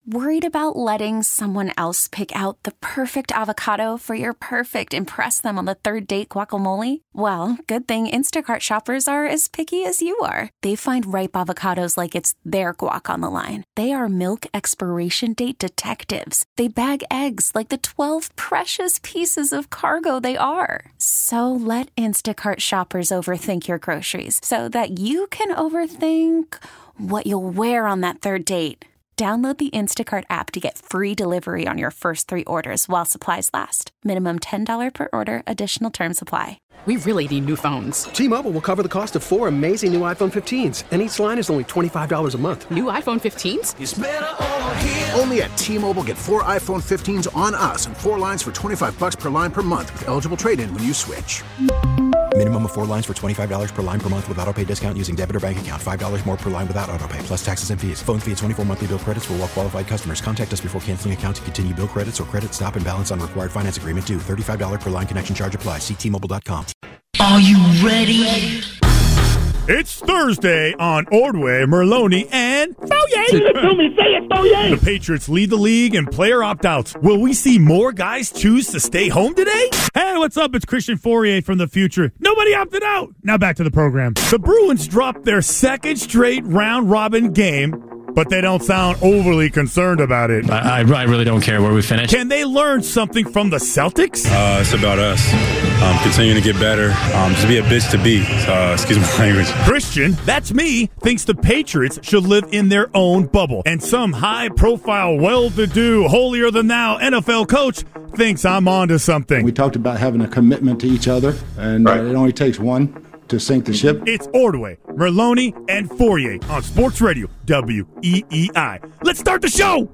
Worried about letting someone else pick out the perfect avocado for your perfect impress them on the third date guacamole? Well, good thing Instacart shoppers are as picky as you are. They find ripe avocados like it's their guac on the line. They are milk expiration date detectives. They bag eggs like the 12 precious pieces of cargo they are. So let Instacart shoppers overthink your groceries so that you can overthink what you'll wear on that third date. Download the Instacart app to get free delivery on your first 3 orders while supplies last. Minimum $10 per order. Additional terms apply. We really need new phones. T-Mobile will cover the cost of 4 amazing new iPhone 15s, and each line is only $25 a month. New iPhone 15s? It's better over here. Only at T-Mobile, get 4 iPhone 15s on us and 4 lines for $25 per line per month with eligible trade-in when you switch. Minimum of 4 lines for $25 per line per month with autopay discount using debit or bank account. $5 more per line without autopay, plus taxes and fees. Phone fee at 24 monthly bill credits for well-qualified customers. Contact us before canceling account to continue bill credits or credit stop and balance on required finance agreement due. $35 per line connection charge applies. See T-Mobile.com. Are you ready? It's Thursday on Ordway, Merloni, and Fauye. Say it, Fauye. The Patriots lead the league in player opt-outs. Will we see more guys choose to stay home today? Hey, what's up? It's Christian Fourier from the future. Nobody opted out. Now back to the program. The Bruins dropped their second straight round-robin game, but they don't sound overly concerned about it. I really don't care where we finish. Can they learn something from the Celtics? It's about us. Continuing to get better. Just be a bitch to beat. Excuse my language. Christian, that's me, thinks the Patriots should live in their own bubble. And some high-profile, well-to-do, holier-than-thou NFL coach thinks I'm onto something. We talked about having a commitment to each other, and it only takes one to sink the ship. It's Ordway, Merloni, and Fourier on Sports Radio WEEI. Let's start the show!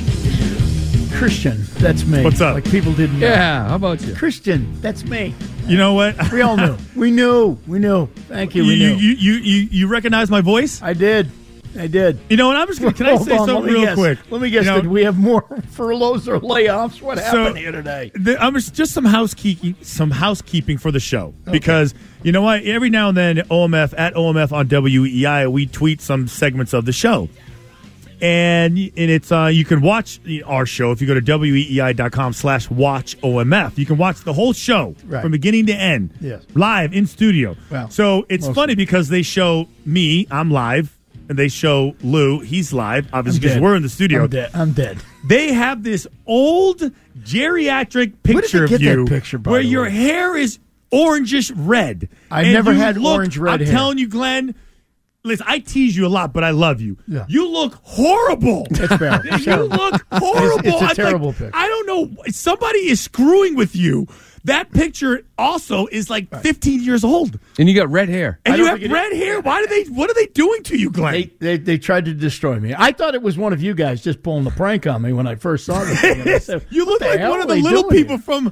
Christian, that's me. What's up? Like people didn't know. Yeah, how about you? Christian, that's me. You know what? We all knew. We knew. Thank you. We knew. You recognize my voice? I did. You know what? I'm just going to, can I say something real quick? Let me guess. Did we have more furloughs or layoffs? What happened here today? Just some housekeeping for the show. Okay. Because, you know what? Every now and then, OMF on WEI, we tweet some segments of the show. And it's you can watch our show if you go to weei.com/watchomf. You can watch the whole show from beginning to end, live in studio. Wow. So it's funny because they show me, I'm live, and they show Lou, he's live, obviously because we're in the studio. I'm dead. They have this old geriatric picture of you where your hair is orangish red. I never had orange red hair. I'm telling you, Glenn. Listen, I tease you a lot, but I love you. Yeah. You look horrible. That's fair. You look horrible. It's a terrible picture. I don't know. Somebody is screwing with you. That picture also is like 15 years old. And you got red hair. And you have red hair? What are they doing to you, Glenn? They tried to destroy me. I thought it was one of you guys just pulling the prank on me when I first saw the thing. I said, you look like one of the little people from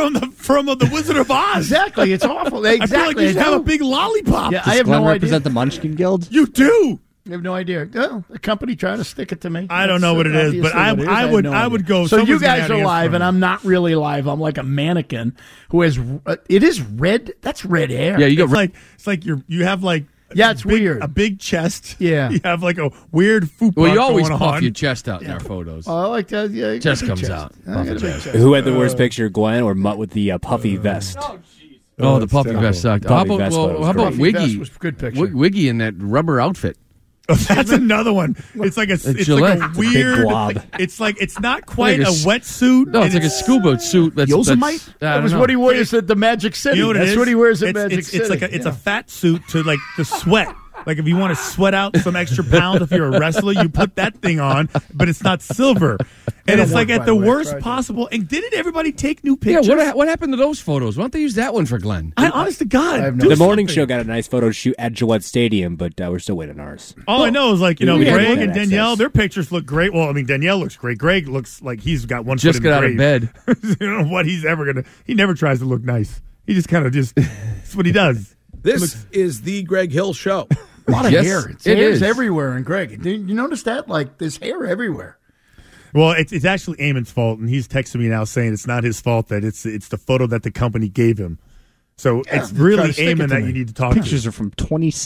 the Wizard of Oz. Exactly. It's awful. Exactly. I feel like you should have a big lollipop. Yeah, I have no idea. Represent the Munchkin Guild? You do. I have no idea. No, the company trying to stick it to me. I don't know what it is, but I would go. So you guys are live, and I'm not really live. I'm like a mannequin who has. It is red. That's red hair. Yeah, you got it's like you have like. Yeah, it's weird. A big chest. Yeah. You have like a weird fupa. Well, you always puff puff your chest out in our photos. Oh, I like that. Yeah, chest comes out. Who had the worst picture, Glenn or Mutt with the puffy vest? Oh, the puffy vest sucked. How about Wiggy? Was a good picture. Wiggy in that rubber outfit. Oh, that's another one. It's like a weird blob. It's not quite a wetsuit. No, it's like a scuba suit. Yosemite? That was what he wears at the Magic City. You know what that's what he wears at Magic City. It's a fat suit to like the sweat. Like if you want to sweat out some extra pounds if you're a wrestler, you put that thing on, but it's not silver. And it's like at the worst possible. And didn't everybody take new pictures? Yeah, what happened to those photos? Why don't they use that one for Glenn? Honest to God. The morning show got a nice photo shoot at Gillette Stadium, but we're still waiting on ours. All I know is Greg and Danielle, their pictures look great. Well, I mean, Danielle looks great. Greg looks like he's got one just foot in the grave. Just got out of I bed. don't know what he's ever going to. He never tries to look nice. He just kind of that's what he does. This is the Greg Hill Show. A lot of hair. It is everywhere in Greg. Did you notice that? Like, there's hair everywhere. Well, it's actually Eamon's fault, and he's texting me now saying it's not his fault, that it's the photo that the company gave him. So it's really Eamon that you need to talk to. Pictures are from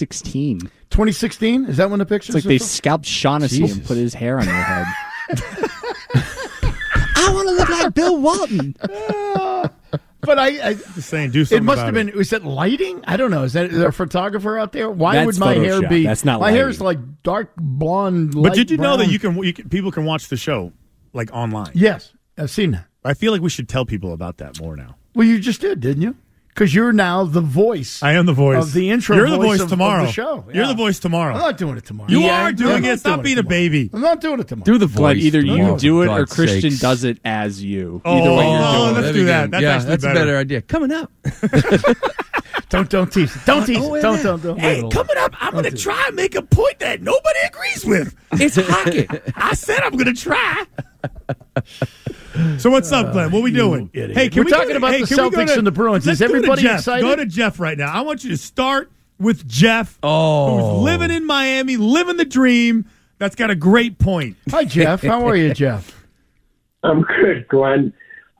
2016. 2016? Is that when the pictures It's like they scalped Shaughnessy and put his hair on your head. I want to look like Bill Walton. But I just saying, do something. It must about have been. Was it lighting? I don't know. Is there a photographer out there? Why That's would my hair Photoshop. be? That's not my lighting. hair is like dark blonde. But light did you know brown. that you can people can watch the show like online? Yes, I've seen that. I feel like we should tell people about that more now. Well, you just did, didn't you? Because you're now the voice. I am the voice of the intro. You're the voice of tomorrow. the show. You're Yeah. the voice tomorrow. I'm not doing it tomorrow. You are doing it. Stop being a baby. I'm not doing it tomorrow. Do the Glenn, voice. either you tomorrow, do it for or God's Christian sakes. does it as you. Oh, Either way you're doing let's it. do that. That's yeah, actually that's a better idea. Coming up. Don't tease it. Don't tease it. Don't. Hey, coming up, I'm going to try and make a point that nobody agrees with. It's hockey. I said I'm going to try. So what's up, Glenn? What are we doing? Idiot. Hey, We're talking about the Celtics and the Bruins. Is everybody excited? Go to Jeff right now. I want you to start with Jeff, who's living in Miami, living the dream. That's got a great point. Hi, Jeff. How are you, Jeff? I'm good, Glenn.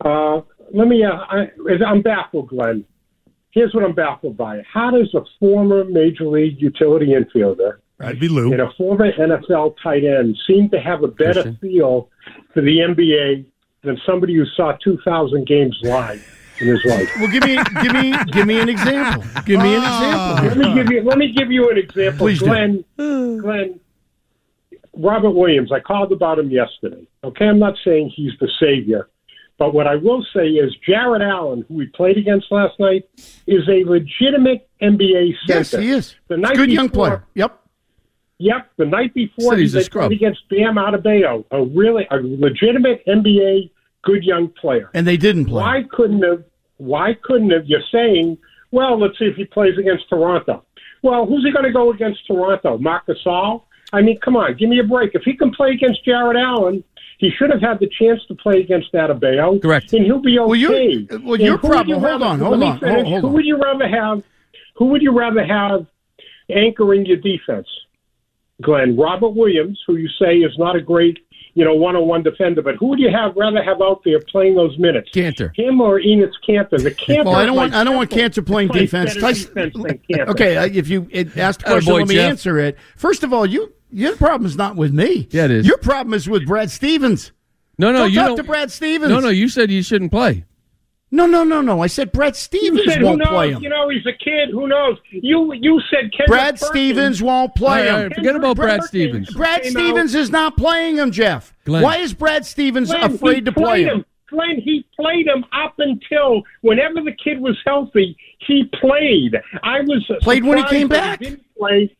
I'm baffled, Glenn. Here's what I'm baffled by. How does a former Major League utility infielder That'd be Lou. and a former NFL tight end seem to have a better feel for the NBA than somebody who saw 2,000 games live in his life? Well, give me an example. Give me an example. Let me give you an example. Please do. Glenn, Robert Williams, I called about him yesterday. Okay, I'm not saying he's the savior, but what I will say is Jared Allen, who we played against last night, is a legitimate NBA center. Yes, he is. The night Good young before- player. Yep. Yep, the night before Said he's a they scrub. played against Bam Adebayo, a legitimate NBA good young player. And they didn't play. Why couldn't have? You're saying, well, let's see if he plays against Toronto. Well, who's he going to go against Toronto? Marc Gasol? I mean, come on, give me a break. If he can play against Jared Allen, he should have had the chance to play against Adebayo. Correct. And he'll be okay. Your problem. Hold on. Who would you rather have anchoring your defense? Glenn, Robert Williams, who you say is not a great, one-on-one defender, but who would you rather have out there playing those minutes? Cantor. Him or Enes Kanter? The Kanter. Well, I don't want Cantor playing defense. Okay, if you asked the question, let me Jeff. answer it. First of all, your problem is not with me. Yeah, it is. Your problem is with Brad Stevens. No, Don't you talk don't. to Brad Stevens. No, you said you shouldn't play. No. I said Brad Stevens You said, won't who knows? play him. He's a kid. Who knows? You said Kendrick Brad Perkins. Stevens won't play All him. right, forget about Brad Stevens. Brad Stevens is not playing him, Jeff. Glenn. Why is Brad Stevens Glenn, afraid to play him? Glenn, he played him up until whenever the kid was healthy, he played. I was Played when he surprised came that back. He didn't play.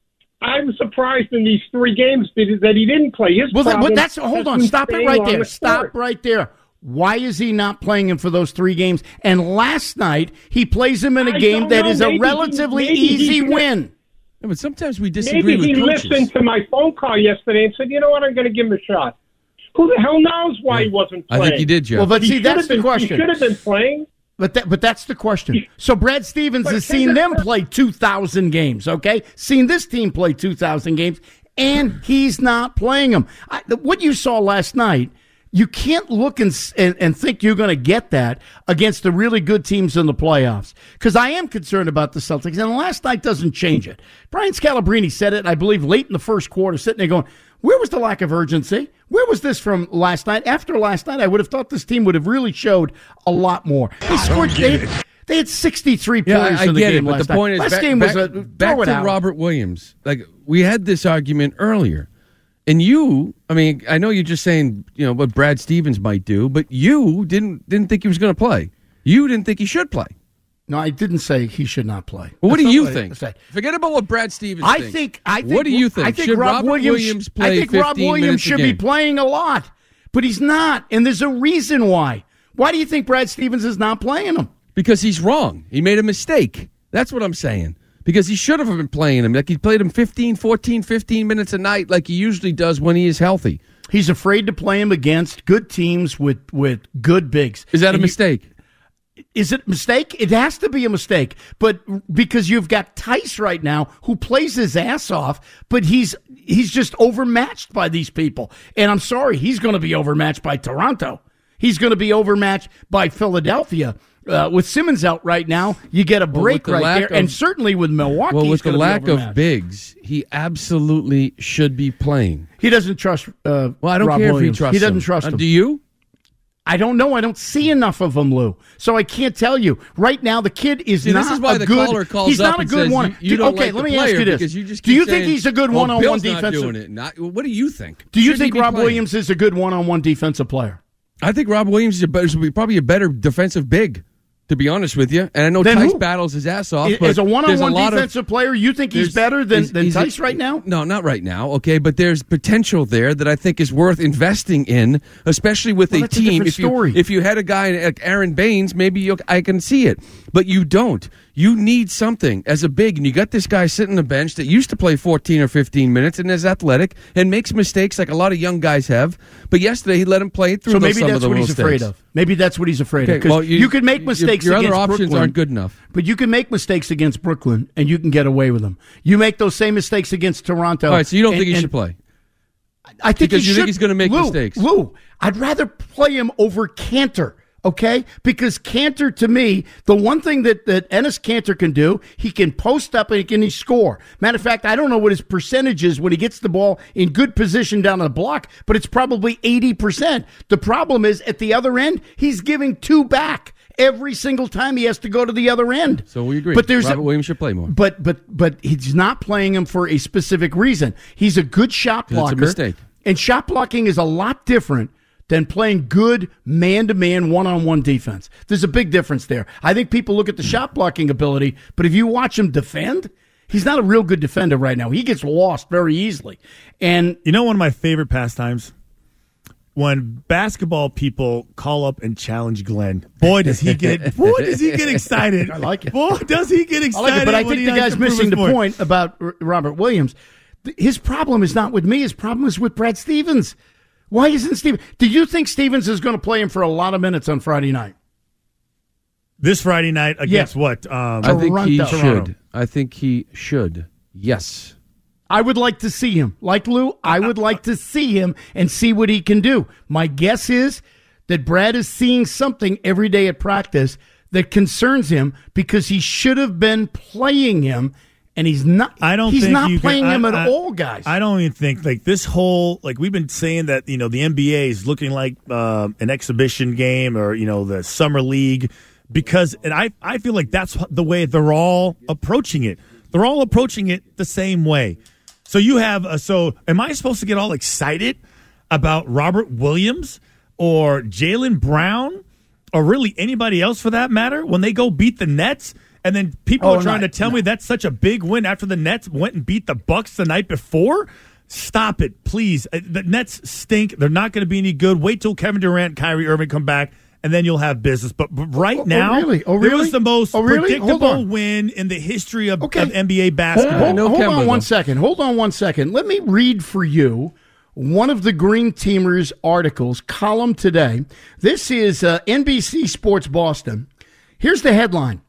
I was surprised in these 3 games that he didn't play. His problem Hold has on. been Stop it staying right on there. the Stop court. right there. Why is he not playing him for those 3 games? And last night, he plays him in a I game don't that know. is Maybe a he- relatively maybe he easy could- win. No, but sometimes we disagree Maybe he with coaches. listened to my phone call yesterday and said, "You know what? I'm going to give him a shot." Who the hell knows why he wasn't I playing? think he did, Jeff. Well, but He see, should that's have the been- question. He should have been playing. But that's the question. So Brad Stevens has seen them play 2,000 games, okay? Seen this team play 2,000 games, and he's not playing them. What you saw last night, you can't look and think you're going to get that against the really good teams in the playoffs. Because I am concerned about the Celtics, and last night doesn't change it. Brian Scalabrine said it, I believe, late in the first quarter, sitting there going, where was the lack of urgency? Where was this from last night? After last night, I would have thought this team would have really showed a lot more. They scored. They had 63 points I in the get game it, but last the point night. is, Last game was back throw it to out. Robert Williams. Like, we had this argument earlier. And I know you're just saying, what Brad Stevens might do, but you didn't think he was going to play. You didn't think he should play. No, I didn't say he should not play. Well, what That's do not you I think? said. Forget about what Brad Stevens I thinks. think. What do you think? I think should Rob Robert Williams play I think Rob 15 Williams minutes a should be game? playing a lot, but he's not, and there's a reason why. Why do you think Brad Stevens is not playing him? Because he's wrong. He made a mistake. That's what I'm saying. Because he should have been playing him. Like, he played him 15 minutes a night like he usually does when he is healthy. He's afraid to play him against good teams with good bigs. Is that a mistake? Is it a mistake? It has to be a mistake. But because you've got Tice right now who plays his ass off, but he's just overmatched by these people. And I'm sorry, he's going to be overmatched by Toronto. he's going to be overmatched by Philadelphia. With Simmons out right now, you get a break right there. And certainly with Milwaukee, well, with the lack of bigs, he absolutely should be playing. He doesn't trust well, I don't Rob care Williams. if he trusts He doesn't him. trust him. Do you? I don't know. I don't see enough of him, Lou. So I can't tell you. Right now, the kid is not this is why a the good. caller calls he's up not a and good says one. you don't okay, like let the me ask you player this: because you just do you keep think saying, he's a good well, one-on-one Bill's defensive? Not doing it. What do you think? Do you Should think he be Rob playing? Williams is a good one-on-one defensive player? I think Rob Williams is probably a better defensive big, to be honest with you. And I know Then Tice who? battles his ass off. As a one-on-one there's a lot defensive player, you think he's better than Tice right now? No, not right now. Okay, but there's potential there that I think is worth investing in, especially with a that's a team. different If you had a guy like Aaron Baines, maybe I can see it, but you don't. You need something as a big, and you got this guy sitting on the bench that used to play 14 or 15 minutes and is athletic and makes mistakes like a lot of young guys have. But yesterday he let him play through. So maybe some that's of the what he's mistakes. afraid of. Maybe that's what he's afraid of. Okay, well, you could make mistakes. Your other against options Brooklyn, aren't good enough. But you can make mistakes against Brooklyn, and you can get away with them. You make those same mistakes against Toronto. All right, so you don't think he should play? I think because he you should. think he's going to make mistakes. Lou, I'd rather play him over Cantor. Okay? Because Cantor, to me, the one thing that Enes Kanter can do, he can post up and he can score. Matter of fact, I don't know what his percentage is when he gets the ball in good position down the block, but it's probably 80%. The problem is, at the other end, he's giving two back every single time he has to go to the other end. So we agree. But Robert Williams should play more. But he's not playing him for a specific reason. He's a good shot blocker. That's a mistake. And shot blocking is a lot different than playing good man-to-man, one-on-one defense. There's a big difference there. I think people look at the shot blocking ability, but if you watch him defend, he's not a real good defender right now. He gets lost very easily. And you know one of my favorite pastimes? When basketball people call up and challenge Glenn. Boy, does he get excited. I like it. Boy, does he get excited. I like it, but I think the guy's missing the point about Robert Williams. His problem is not with me. His problem is with Brad Stevens. Why isn't Stevens? Do you think Stevens is going to play him for a lot of minutes on Friday night? This Friday night against what? I think he should. I think he should. Yes. I would like to see him. Like Lou, I would like to see him and see what he can do. My guess is that Brad is seeing something every day at practice that concerns him because he should have been playing him. And he's not. He's not playing him at all, guys. I don't even think this whole we've been saying that the NBA is looking like an exhibition game or the summer league because I feel like that's the way they're all approaching it. They're all approaching it the same way. So you have am I supposed to get all excited about Robert Williams or Jaylen Brown or really anybody else for that matter when they go beat the Nets? And then people are trying to tell me that's such a big win after the Nets went and beat the Bucks the night before. Stop it, please. The Nets stink. They're not going to be any good. Wait till Kevin Durant, Kyrie Irving come back, and then you'll have business. But right now, it was the most predictable win in the history of NBA basketball. Hold on one second. Hold on one second. Let me read for you one of the Green Teamers' articles, column today. This is NBC Sports Boston. Here's the headline.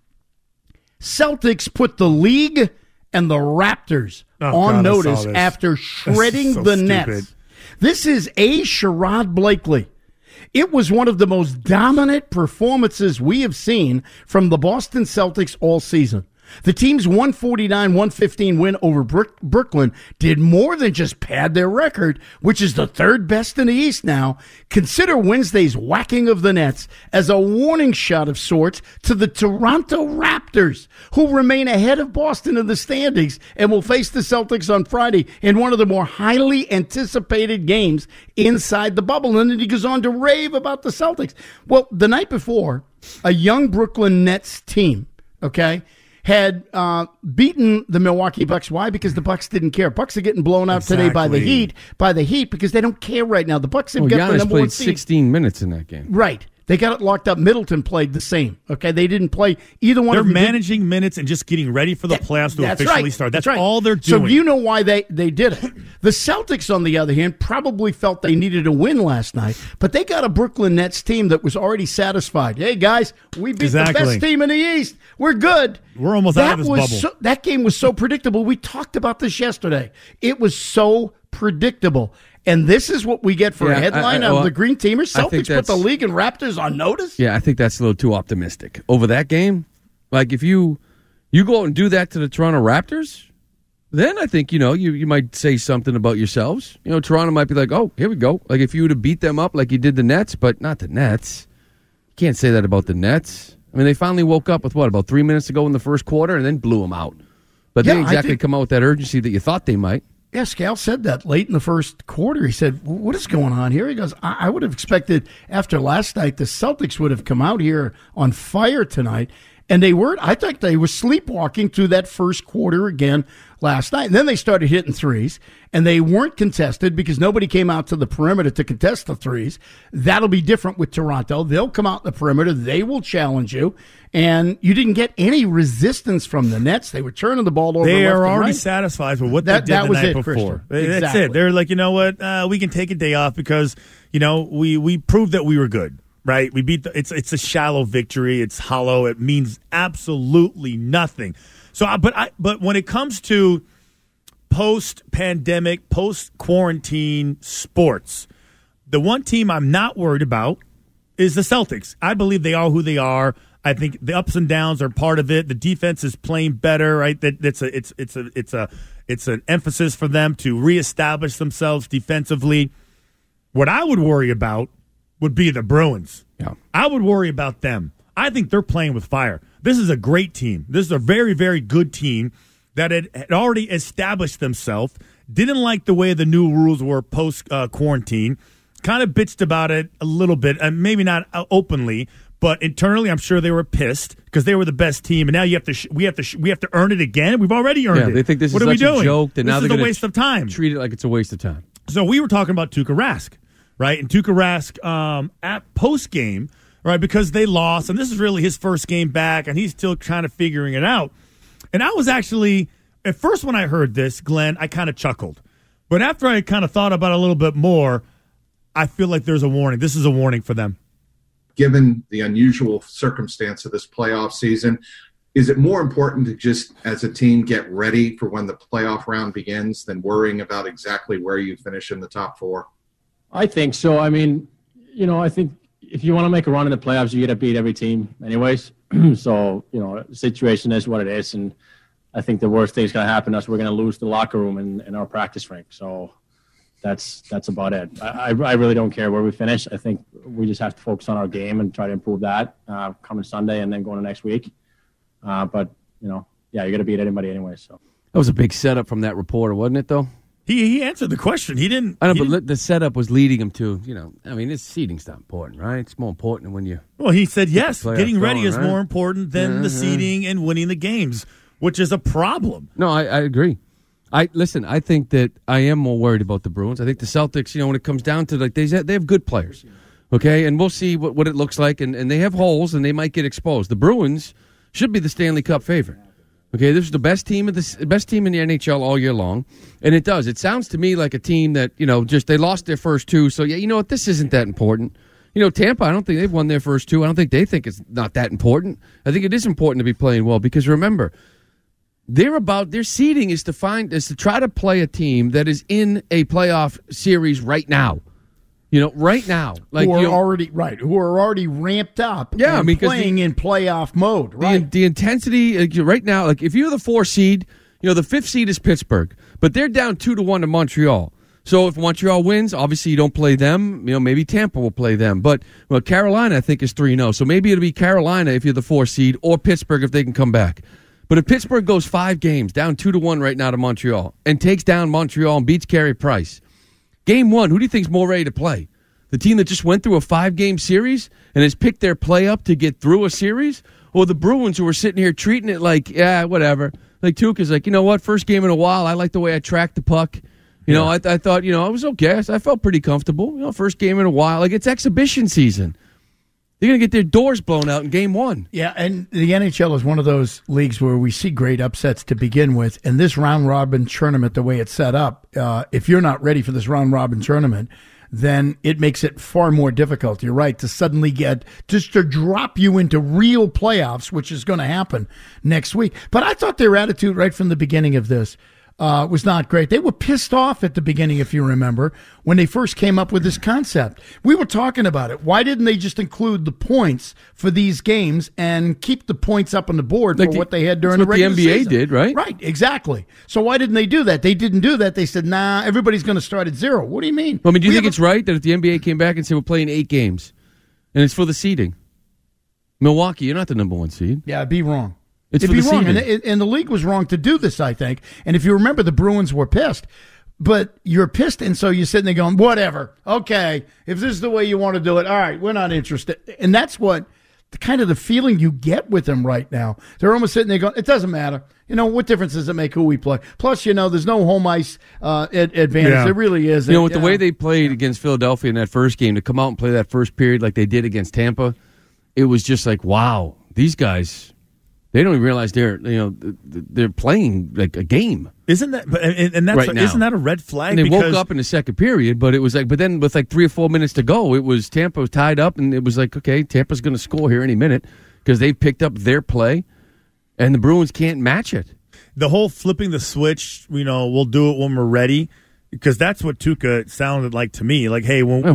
Celtics put the league and the Raptors on notice after shredding the Nets. This is A. Sherrod Blakely. It was one of the most dominant performances we have seen from the Boston Celtics all season. The team's 149-115 win over Brooklyn did more than just pad their record, which is the third best in the East now. Consider Wednesday's whacking of the Nets as a warning shot of sorts to the Toronto Raptors, who remain ahead of Boston in the standings and will face the Celtics on Friday in one of the more highly anticipated games inside the bubble. And then he goes on to rave about the Celtics. Well, the night before, a young Brooklyn Nets team, had beaten the Milwaukee Bucks. Why? Because the Bucks didn't care. Bucks are getting blown out today by the Heat. Because they don't care right now. The Bucks have got the number one seed. Giannis played 16 minutes in that game. Right. They got it locked up. Middleton played the same. Okay, they didn't play either one. They're managing minutes and just getting ready for the playoffs to officially start. That's all they're doing. So you know why they did it. The Celtics, on the other hand, probably felt they needed a win last night, but they got a Brooklyn Nets team that was already satisfied. Hey guys, we beat the best team in the East. We're good. We're almost out of this bubble. That game was so predictable. We talked about this yesterday. It was so predictable. And this is what we get for a headline of the Green Teamers. I think Celtics put the league and Raptors on notice? Yeah, I think that's a little too optimistic. Over that game, like if you go out and do that to the Toronto Raptors, then I think, you might say something about yourselves. Toronto might be like, oh, here we go. Like if you would have beat them up like you did the Nets, but not the Nets. You can't say that about the Nets. I mean, they finally woke up with about 3 minutes to go in the first quarter and then blew them out. But they didn't exactly come out with that urgency that you thought they might. Yeah, Scal said that late in the first quarter. He said, what is going on here? He goes, I would have expected after last night the Celtics would have come out here on fire tonight. And they weren't. I think they were sleepwalking through that first quarter again last night. And then they started hitting threes, and they weren't contested because nobody came out to the perimeter to contest the threes. That'll be different with Toronto. They'll come out the perimeter. They will challenge you. And you didn't get any resistance from the Nets. They were turning the ball over. They left are and already right. satisfied with what they did the night before. That's it. They're like, you know what? We can take a day off because, we proved that we were good. Right, we beat it's a shallow victory. It's hollow. It means absolutely nothing. So, but when it comes to post-pandemic, post-quarantine sports, the one team I'm not worried about is the Celtics. I believe they are who they are. I think the ups and downs are part of it. The defense is playing better. Right, it's an emphasis for them to reestablish themselves defensively. What I would worry about would be the Bruins. Yeah. I would worry about them. I think they're playing with fire. This is a great team. This is a very, very good team that had already established themselves, didn't like the way the new rules were post-quarantine, kind of bitched about it a little bit, and maybe not openly, but internally I'm sure they were pissed because they were the best team, and now we have to earn it again. We've already earned it. They think this what is are we such doing? a joke that this now is they're a waste of time. Treat it like it's a waste of time. So we were talking about Tuukka Rask. Right, and Tuukka Rask at post game, right, because they lost, and this is really his first game back, and he's still kind of figuring it out. And I was actually at first when I heard this, Glenn, I kind of chuckled, but after I kind of thought about it a little bit more, I feel like there's a warning. This is a warning for them. Given the unusual circumstance of this playoff season, is it more important to just, as a team, get ready for when the playoff round begins than worrying about exactly where you finish in the top four? I think so. I mean, I think if you want to make a run in the playoffs, you got to beat every team anyways. So, the situation is what it is. And I think the worst thing that's going to happen is we're going to lose the locker room in our practice rink. So that's about it. I really don't care where we finish. I think we just have to focus on our game and try to improve that coming Sunday and then going to next week. But, you got to beat anybody anyway. So that was a big setup from that reporter, wasn't it, though? He answered the question. He didn't. I know, but the setup was leading him to, this seeding's not important, right? It's more important than when you. Well, he said yes. Getting ready is right? more important than the seeding and winning the games, which is a problem. No, I agree. I think that I am more worried about the Bruins. I think the Celtics, when it comes down to they have good players, okay, and we'll see what it looks like, and they have holes and they might get exposed. The Bruins should be the Stanley Cup favorite. Okay, this is the best team in the NHL all year long, and it does. It sounds to me like a team that just they lost their first two, so you know what? This isn't that important. Tampa, I don't think they've won their first two. I don't think they think it's not that important. I think it is important to be playing well because remember, their seeding is to try to play a team that is in a playoff series right now. Right now, who are already ramped up. Yeah, and playing in playoff mode. Right, the intensity right now. Like if you're the 4 seed, the 5th seed is Pittsburgh, but they're down 2-1 to Montreal. So if Montreal wins, obviously you don't play them. Maybe Tampa will play them, but Carolina I think is 3-0. So maybe it'll be Carolina if you're the 4 seed, or Pittsburgh if they can come back. But if Pittsburgh goes 5 games down 2-1 right now to Montreal and takes down Montreal and beats Carey Price. Game 1, who do you think is more ready to play? The team that just went through a 5-game series and has picked their play up to get through a series? Or the Bruins who are sitting here treating it like, yeah, whatever. Like Tuukka's like, you know what, first game in a while, I like the way I tracked the puck. I thought, I was okay. I felt pretty comfortable. First game in a while. Like, it's exhibition season. They're going to get their doors blown out in game 1. Yeah, and the NHL is one of those leagues where we see great upsets to begin with. And this round-robin tournament, the way it's set up, if you're not ready for this round-robin tournament, then it makes it far more difficult. You're right, to suddenly get, just to drop you into real playoffs, which is going to happen next week. But I thought their attitude right from the beginning of this, was not great. They were pissed off at the beginning, if you remember, when they first came up with this concept. We were talking about it. Why didn't they just include the points for these games and keep the points up on the board for what they had during the regular season? That's what the NBA did, right? Right, exactly. So why didn't they do that? They didn't do that. They said, nah, everybody's going to start at 0. What do you mean? Well, I mean, do you think it's right that if the NBA came back and said we're playing 8 games and it's for the seeding? Milwaukee, you're not the number 1 seed. Yeah, I'd be wrong. It's It'd for be the wrong, seeding. and the league was wrong to do this, I think. And if you remember, the Bruins were pissed. But you're pissed, and so you're sitting there going, whatever, okay, if this is the way you want to do it, all right, we're not interested. And that's what kind of the feeling you get with them right now. They're almost sitting there going, it doesn't matter. What difference does it make who we play? Plus, there's no home ice advantage. Yeah. There really isn't. With the way they played against Philadelphia in that first game, to come out and play that first period like they did against Tampa, it was just like, wow, these guys, they don't even realize they're playing like a game. Isn't that? And that's right now. Isn't that a red flag? And they woke up in the second period, but it was like, but then with like 3 or 4 minutes to go, it was Tampa was tied up, and it was like, okay, Tampa's going to score here any minute because they picked up their play, and the Bruins can't match it. The whole flipping the switch, we'll do it when we're ready, because that's what Tuukka sounded like to me. Like, hey, when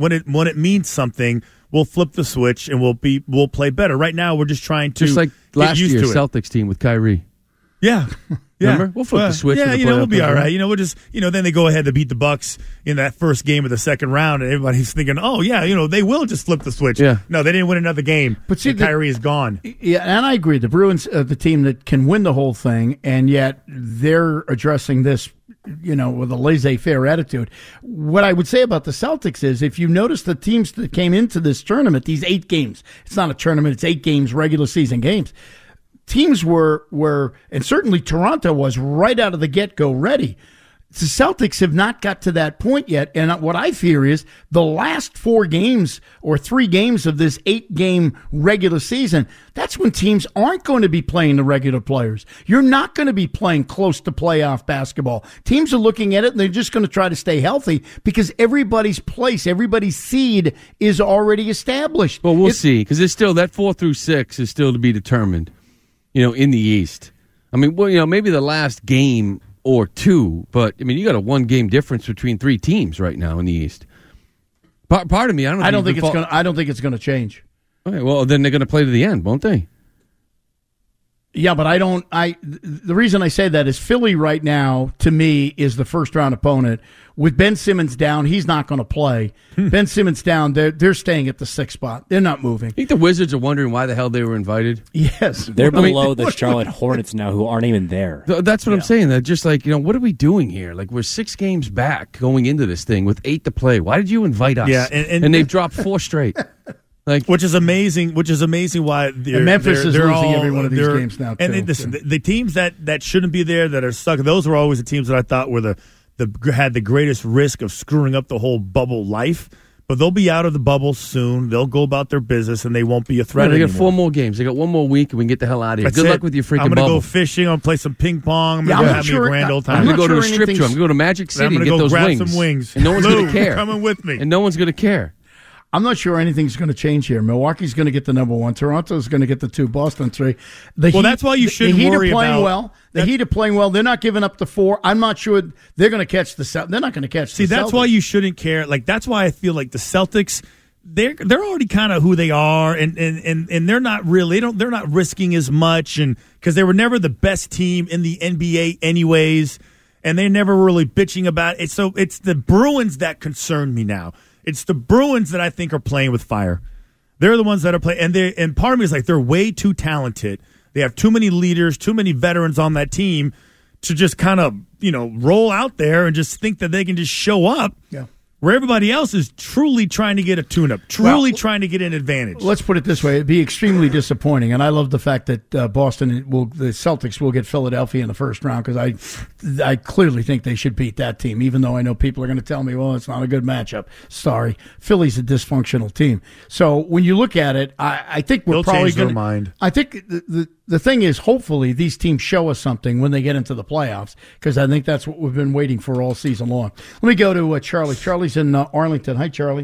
it means something, we'll flip the switch and we'll play better. Right now, we're just trying to just like last get used year to it. Celtics team with Kyrie. Yeah. Remember? We'll flip the switch. Yeah, the we'll be all right. right. We'll just, then they go ahead to beat the Bucks in that first game of the second round, and everybody's thinking, oh yeah, they will just flip the switch. Yeah. No, they didn't win another game. But see, Kyrie is gone. Yeah, and I agree. The Bruins are the team that can win the whole thing, and yet they're addressing this, with a laissez-faire attitude. What I would say about the Celtics is, if you notice the teams that came into this tournament, these 8 games, it's not a tournament, it's 8 games, regular season games. Teams were, and certainly Toronto was right out of the get-go ready. The Celtics have not got to that point yet, and what I fear is the last 4 games or 3 games of this 8-game regular season, that's when teams aren't going to be playing the regular players. You're not going to be playing close to playoff basketball. Teams are looking at it, and they're just going to try to stay healthy because everybody's place, everybody's seed is already established. Well, we'll see, because there's still that 4 through 6 is still to be determined, in the East. I mean, maybe the last game or 2, but I mean, you got a 1-game difference between 3 teams right now in the East. Part of me, I don't think it's going to change. Okay, well, then they're going to play to the end, won't they? Yeah, but the reason I say that is Philly right now, to me, is the first round opponent. With Ben Simmons down, he's not going to play. Ben Simmons down, they're staying at the 6th spot. They're not moving. I think the Wizards are wondering why the hell they were invited. Yes. They're below the Charlotte Hornets now, who aren't even there. That's what I'm saying. They're just like, what are we doing here? Like, we're 6 games back going into this thing with 8 to play. Why did you invite us? Yeah, and they've dropped 4 straight. Which is amazing. Why Memphis is losing every one of these games now. Too. And listen, the teams that shouldn't be there, that are stuck, those were always the teams that I thought were had the greatest risk of screwing up the whole bubble life. But they'll be out of the bubble soon. They'll go about their business, and they won't be a threat anymore. They got 4 more games. They got 1 more week, and we can get the hell out of here. Good luck with your freaking bubble. I'm going to go fishing. I'm going to play some ping pong. I'm going to have me a grand old time. I'm going to go to a strip joint. I'm going to go to Magic City and get those grab wings. some wings. And no one's going to care. Coming with me. And no one's going to care. I'm not sure anything's going to change here. Milwaukee's going to get the number 1. Toronto's going to get the 2. Boston 3. That's why you shouldn't worry about. The Heat are playing well. They're not giving up the 4. I'm not sure they're going to catch the Celtics. They're not going to catch the Celtics. See, that's why you shouldn't care. Like, that's why I feel like the Celtics, they're already kind of who they are, and they're not really they're not risking as much, and because they were never the best team in the NBA anyways, and they're never really bitching about it. So it's the Bruins that concern me now. It's the Bruins that I think are playing with fire. They're the ones that are playing, and part of me is like, they're way too talented. They have too many leaders, too many veterans on that team to just kind of, roll out there and just think that they can just show up. Yeah. Where everybody else is truly trying to get a tune-up, trying to get an advantage. Let's put it this way. It'd be extremely disappointing, and I love the fact that the Celtics will get Philadelphia in the first round, because I clearly think they should beat that team, even though I know people are going to tell me, well, it's not a good matchup. Sorry. Philly's a dysfunctional team. So when you look at it, I think we're probably going to – mind. I think the thing is, hopefully these teams show us something when they get into the playoffs, because I think that's what we've been waiting for all season long. Let me go to Charlie. Charlie's in Arlington. Hi, Charlie.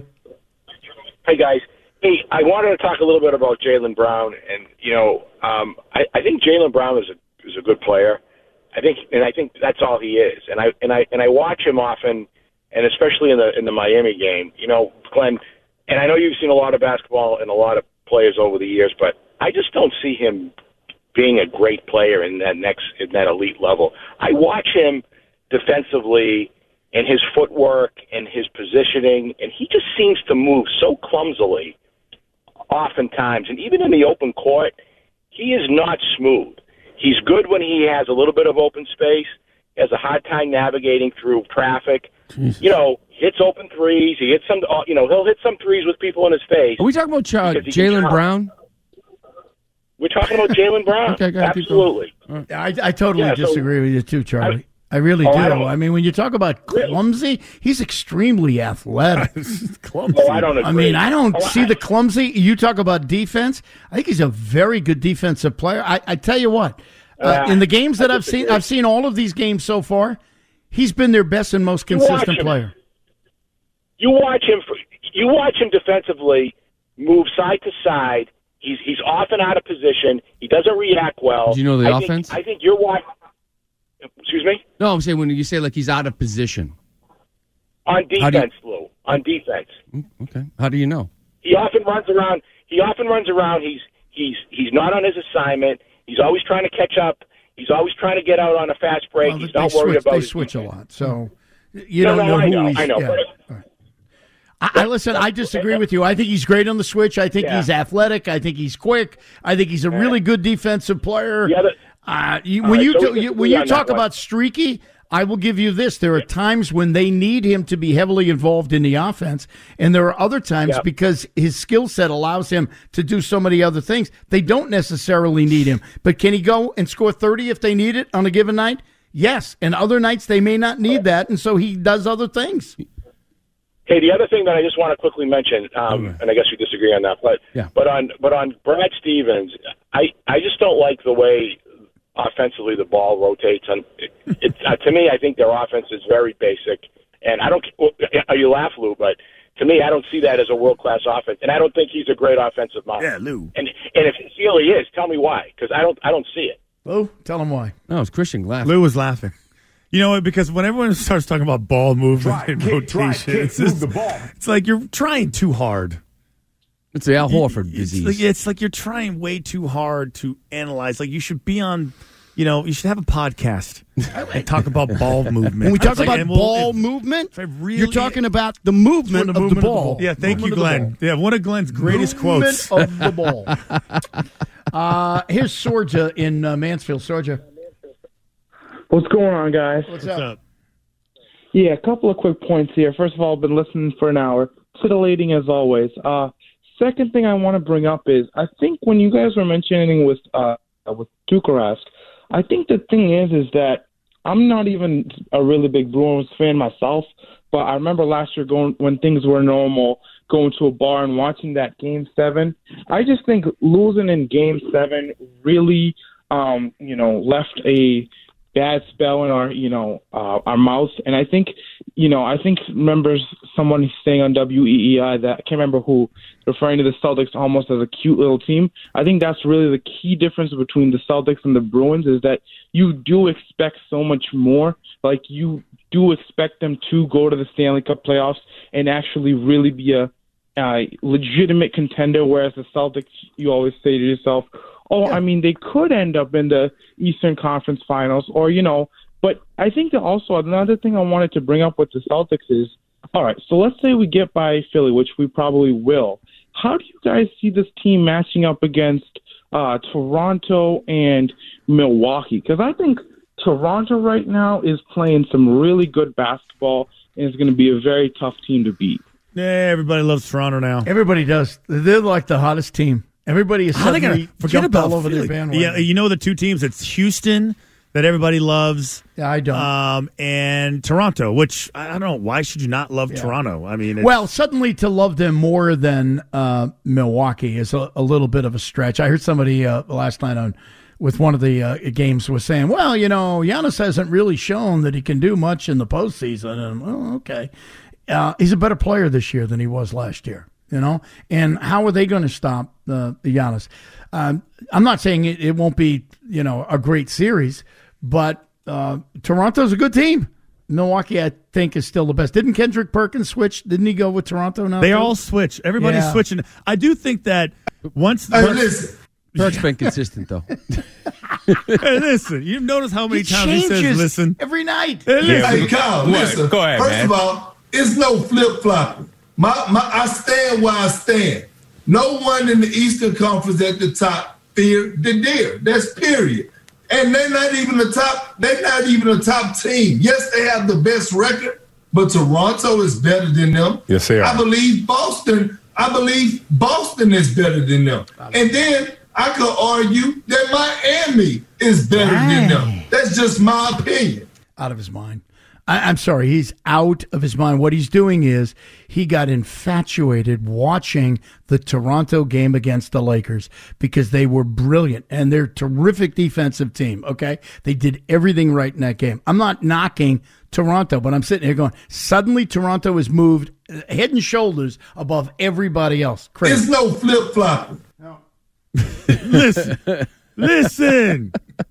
Hey, guys. Hey, I wanted to talk a little bit about Jaylen Brown, and I think Jaylen Brown is a good player, I think that's all he is. And I watch him often, and especially in the Miami game. You know, Glenn, and I know you've seen a lot of basketball and a lot of players over the years, but I just don't see him being a great player in that elite level. I watch him defensively and his footwork and his positioning, and he just seems to move so clumsily oftentimes. And even in the open court, he is not smooth. He's good when he has a little bit of open space. He has a hard time navigating through traffic. Jesus. You know, hits open threes. He hits some. You know, he'll hit some threes with people in his face. Are we talking about Jaylen Brown? We're talking about Jaylen Brown. Okay, absolutely. Right. I totally disagree with you too, Charlie. I really do. I mean, when you talk about clumsy, he's extremely athletic. Clumsy. I don't agree. I mean, I don't see the clumsy. You talk about defense. I think he's a very good defensive player. I tell you what, in the games that I've seen all of these games so far, he's been their best and most consistent player. You watch him defensively move side to side. He's often out of position. He doesn't react well. Do you know the offense? I think you're watching. Excuse me? No, I'm saying when you say like he's out of position. On defense, Lou. On defense. Okay. How do you know? He often runs around. He's not on his assignment. He's always trying to catch up. He's always trying to get out on a fast break. He's not worried about. They switch a lot, so you don't know who he's. I know. Yeah. Listen. I disagree with you. I think he's great on the switch. I think he's athletic. I think he's quick. I think he's a really good defensive player. When you talk about streaky, I will give you this. There are times when they need him to be heavily involved in the offense, and there are other times because his skill set allows him to do so many other things. They don't necessarily need him. But can he go and score 30 if they need it on a given night? Yes. And other nights they may not need that, and so he does other things. Hey, the other thing that I just want to quickly mention, and I guess we disagree on that, but on Brad Stevens, I just don't like the way offensively the ball rotates. To me, I think their offense is very basic, and I don't. You laugh, Lou, but to me, I don't see that as a world-class offense, and I don't think he's a great offensive mind. Yeah, Lou. And if he really is, tell me why, because I don't see it. Lou, tell him why. No, it's Christian laughing. Lou was laughing. You know what? Because when everyone starts talking about ball movement and rotation, it's like you're trying too hard. It's the Al Horford disease. It's like you're trying way too hard to analyze. Like you should be on, you should have a podcast and talk about ball movement. When we talk about ball movement, you're talking about the movement of the ball. Yeah, thank you, Glenn. Yeah, one of Glenn's greatest quotes. Movement of the ball. Here's Sorja in Mansfield. Sorja. What's going on, guys? What's up? Yeah, a couple of quick points here. First of all, I've been listening for an hour. Titillating as always. Second thing I want to bring up is I think when you guys were mentioning with Dukarast, I think the thing is that I'm not even a really big Bruins fan myself, but I remember last year when things were normal, going to a bar and watching that Game 7. I just think losing in Game 7 really, left a bad spell in our mouth. And I think remember someone saying on WEEI that I can't remember who, referring to the Celtics almost as a cute little team. I think that's really the key difference between the Celtics and the Bruins is that you do expect so much more. Like you do expect them to go to the Stanley Cup playoffs and actually really be a legitimate contender, whereas the Celtics, you always say to yourself, they could end up in the Eastern Conference Finals but I think that also another thing I wanted to bring up with the Celtics is, all right, so let's say we get by Philly, which we probably will. How do you guys see this team matching up against Toronto and Milwaukee? Because I think Toronto right now is playing some really good basketball and it's going to be a very tough team to beat. Yeah, everybody loves Toronto now. Everybody does. They're like the hottest team. Everybody is suddenly jumped all over their bandwagon. Yeah, the two teams. It's Houston that everybody loves. Yeah, I don't. And Toronto, which I don't know. Why should you not love Toronto? I mean, suddenly to love them more than Milwaukee is a little bit of a stretch. I heard somebody last night with one of the games was saying, well, Giannis hasn't really shown that he can do much in the postseason. And, okay. He's a better player this year than he was last year. And how are they going to stop Giannis? I'm not saying it won't be, a great series, but Toronto's a good team. Milwaukee, I think, is still the best. Didn't Kendrick Perkins switch? Didn't he go with Toronto now? They all switch. Everybody's switching. I do think that once Perk's been consistent, though. Hey, listen. You've noticed how many times he says listen? Every night. Hey, Kyle, listen. Go ahead, First man. of all, it's no flip-flopping. I stand where I stand. No one in the Eastern Conference at the top fear the deer. That's period. And they're not even the top. They're not even a top team. Yes, they have the best record, but Toronto is better than them. Yes, they are. I believe Boston is better than them. And then I could argue that Miami is better than them. That's just my opinion. Out of his mind. I'm sorry, he's out of his mind. What he's doing is he got infatuated watching the Toronto game against the Lakers because they were brilliant and they're a terrific defensive team, okay? They did everything right in that game. I'm not knocking Toronto, but I'm sitting here going, suddenly Toronto is moved head and shoulders above everybody else. Crazy. There's no flip-flopping. No. Listen.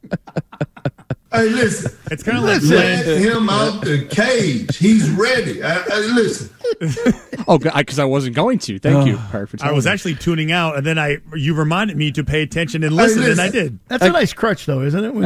Hey, listen. It's kind of like let him out the cage. He's ready. Listen. Oh, because I wasn't going to. Thank you, Perfect. I was actually tuning out, and then you reminded me to pay attention and listen, and I did. That's a nice crutch, though, isn't it?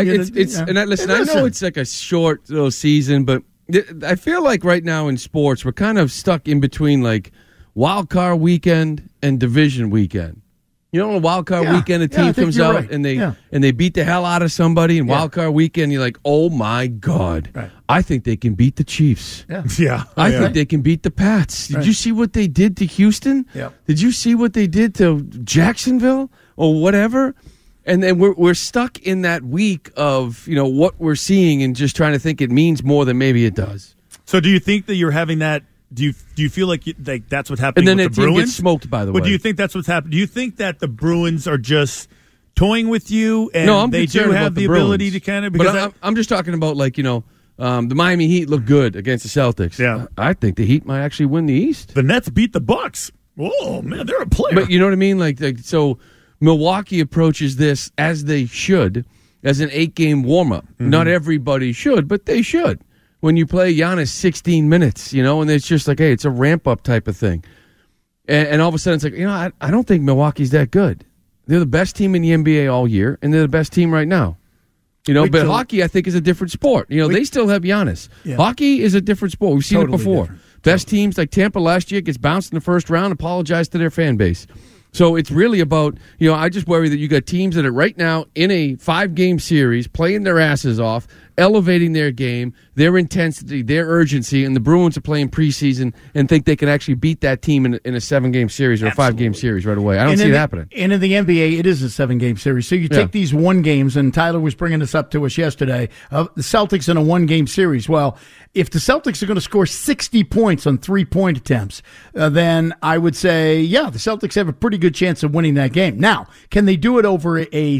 I know it's like a short little season, but I feel like right now in sports we're kind of stuck in between like wild card weekend and division weekend. You know, on wild card weekend, a team comes out and they beat the hell out of somebody. And wild card weekend, you're like, oh my God, I think they can beat the Chiefs. Yeah. I think they can beat the Pats. Did you see what they did to Houston? Yeah. Did you see what they did to Jacksonville or whatever? And then we're stuck in that week of what we're seeing and just trying to think it means more than maybe it does. So, do you think that you're having that? Do you feel like that's what's happening? And then with the team Bruins? gets smoked, by the way. But do you think that's what's happening? Do you think that the Bruins are just toying with you, and I'm they do concerned have about the Bruins. ability to kind of? But I'm just talking about the Miami Heat look good against the Celtics. Yeah, I think the Heat might actually win the East. The Nets beat the Bucks. Oh man, they're a player. But you know what I mean? So Milwaukee approaches this as they should, as an 8-game warm-up. Mm-hmm. Not everybody should, but they should. When you play Giannis 16 minutes, and it's just like, hey, it's a ramp-up type of thing. And all of a sudden it's like, I don't think Milwaukee's that good. They're the best team in the NBA all year, and they're the best team right now. But hockey, I think, is a different sport. They still have Giannis. Yeah. Hockey is a different sport. We've seen it before. Different. Best teams like Tampa last year gets bounced in the first round, apologize to their fan base. So it's really about, I just worry that you got teams that are right now in a 5-game series playing their asses off, elevating their game, their intensity, their urgency, and the Bruins are playing preseason and think they can actually beat that team in a 7-game series or a 5-game series right away. I don't see it happening. And in the NBA, it is a 7-game series. So you take these 1 games, and Tyler was bringing this up to us yesterday, the Celtics in a 1-game series. Well, if the Celtics are going to score 60 points on 3-point attempts, then I would say, the Celtics have a pretty good chance of winning that game. Now, can they do it over a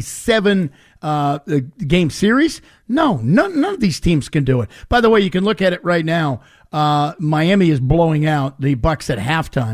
7-game series? No, none of these teams can do it. By the way, you can look at it right now. Miami is blowing out the Bucks at halftime,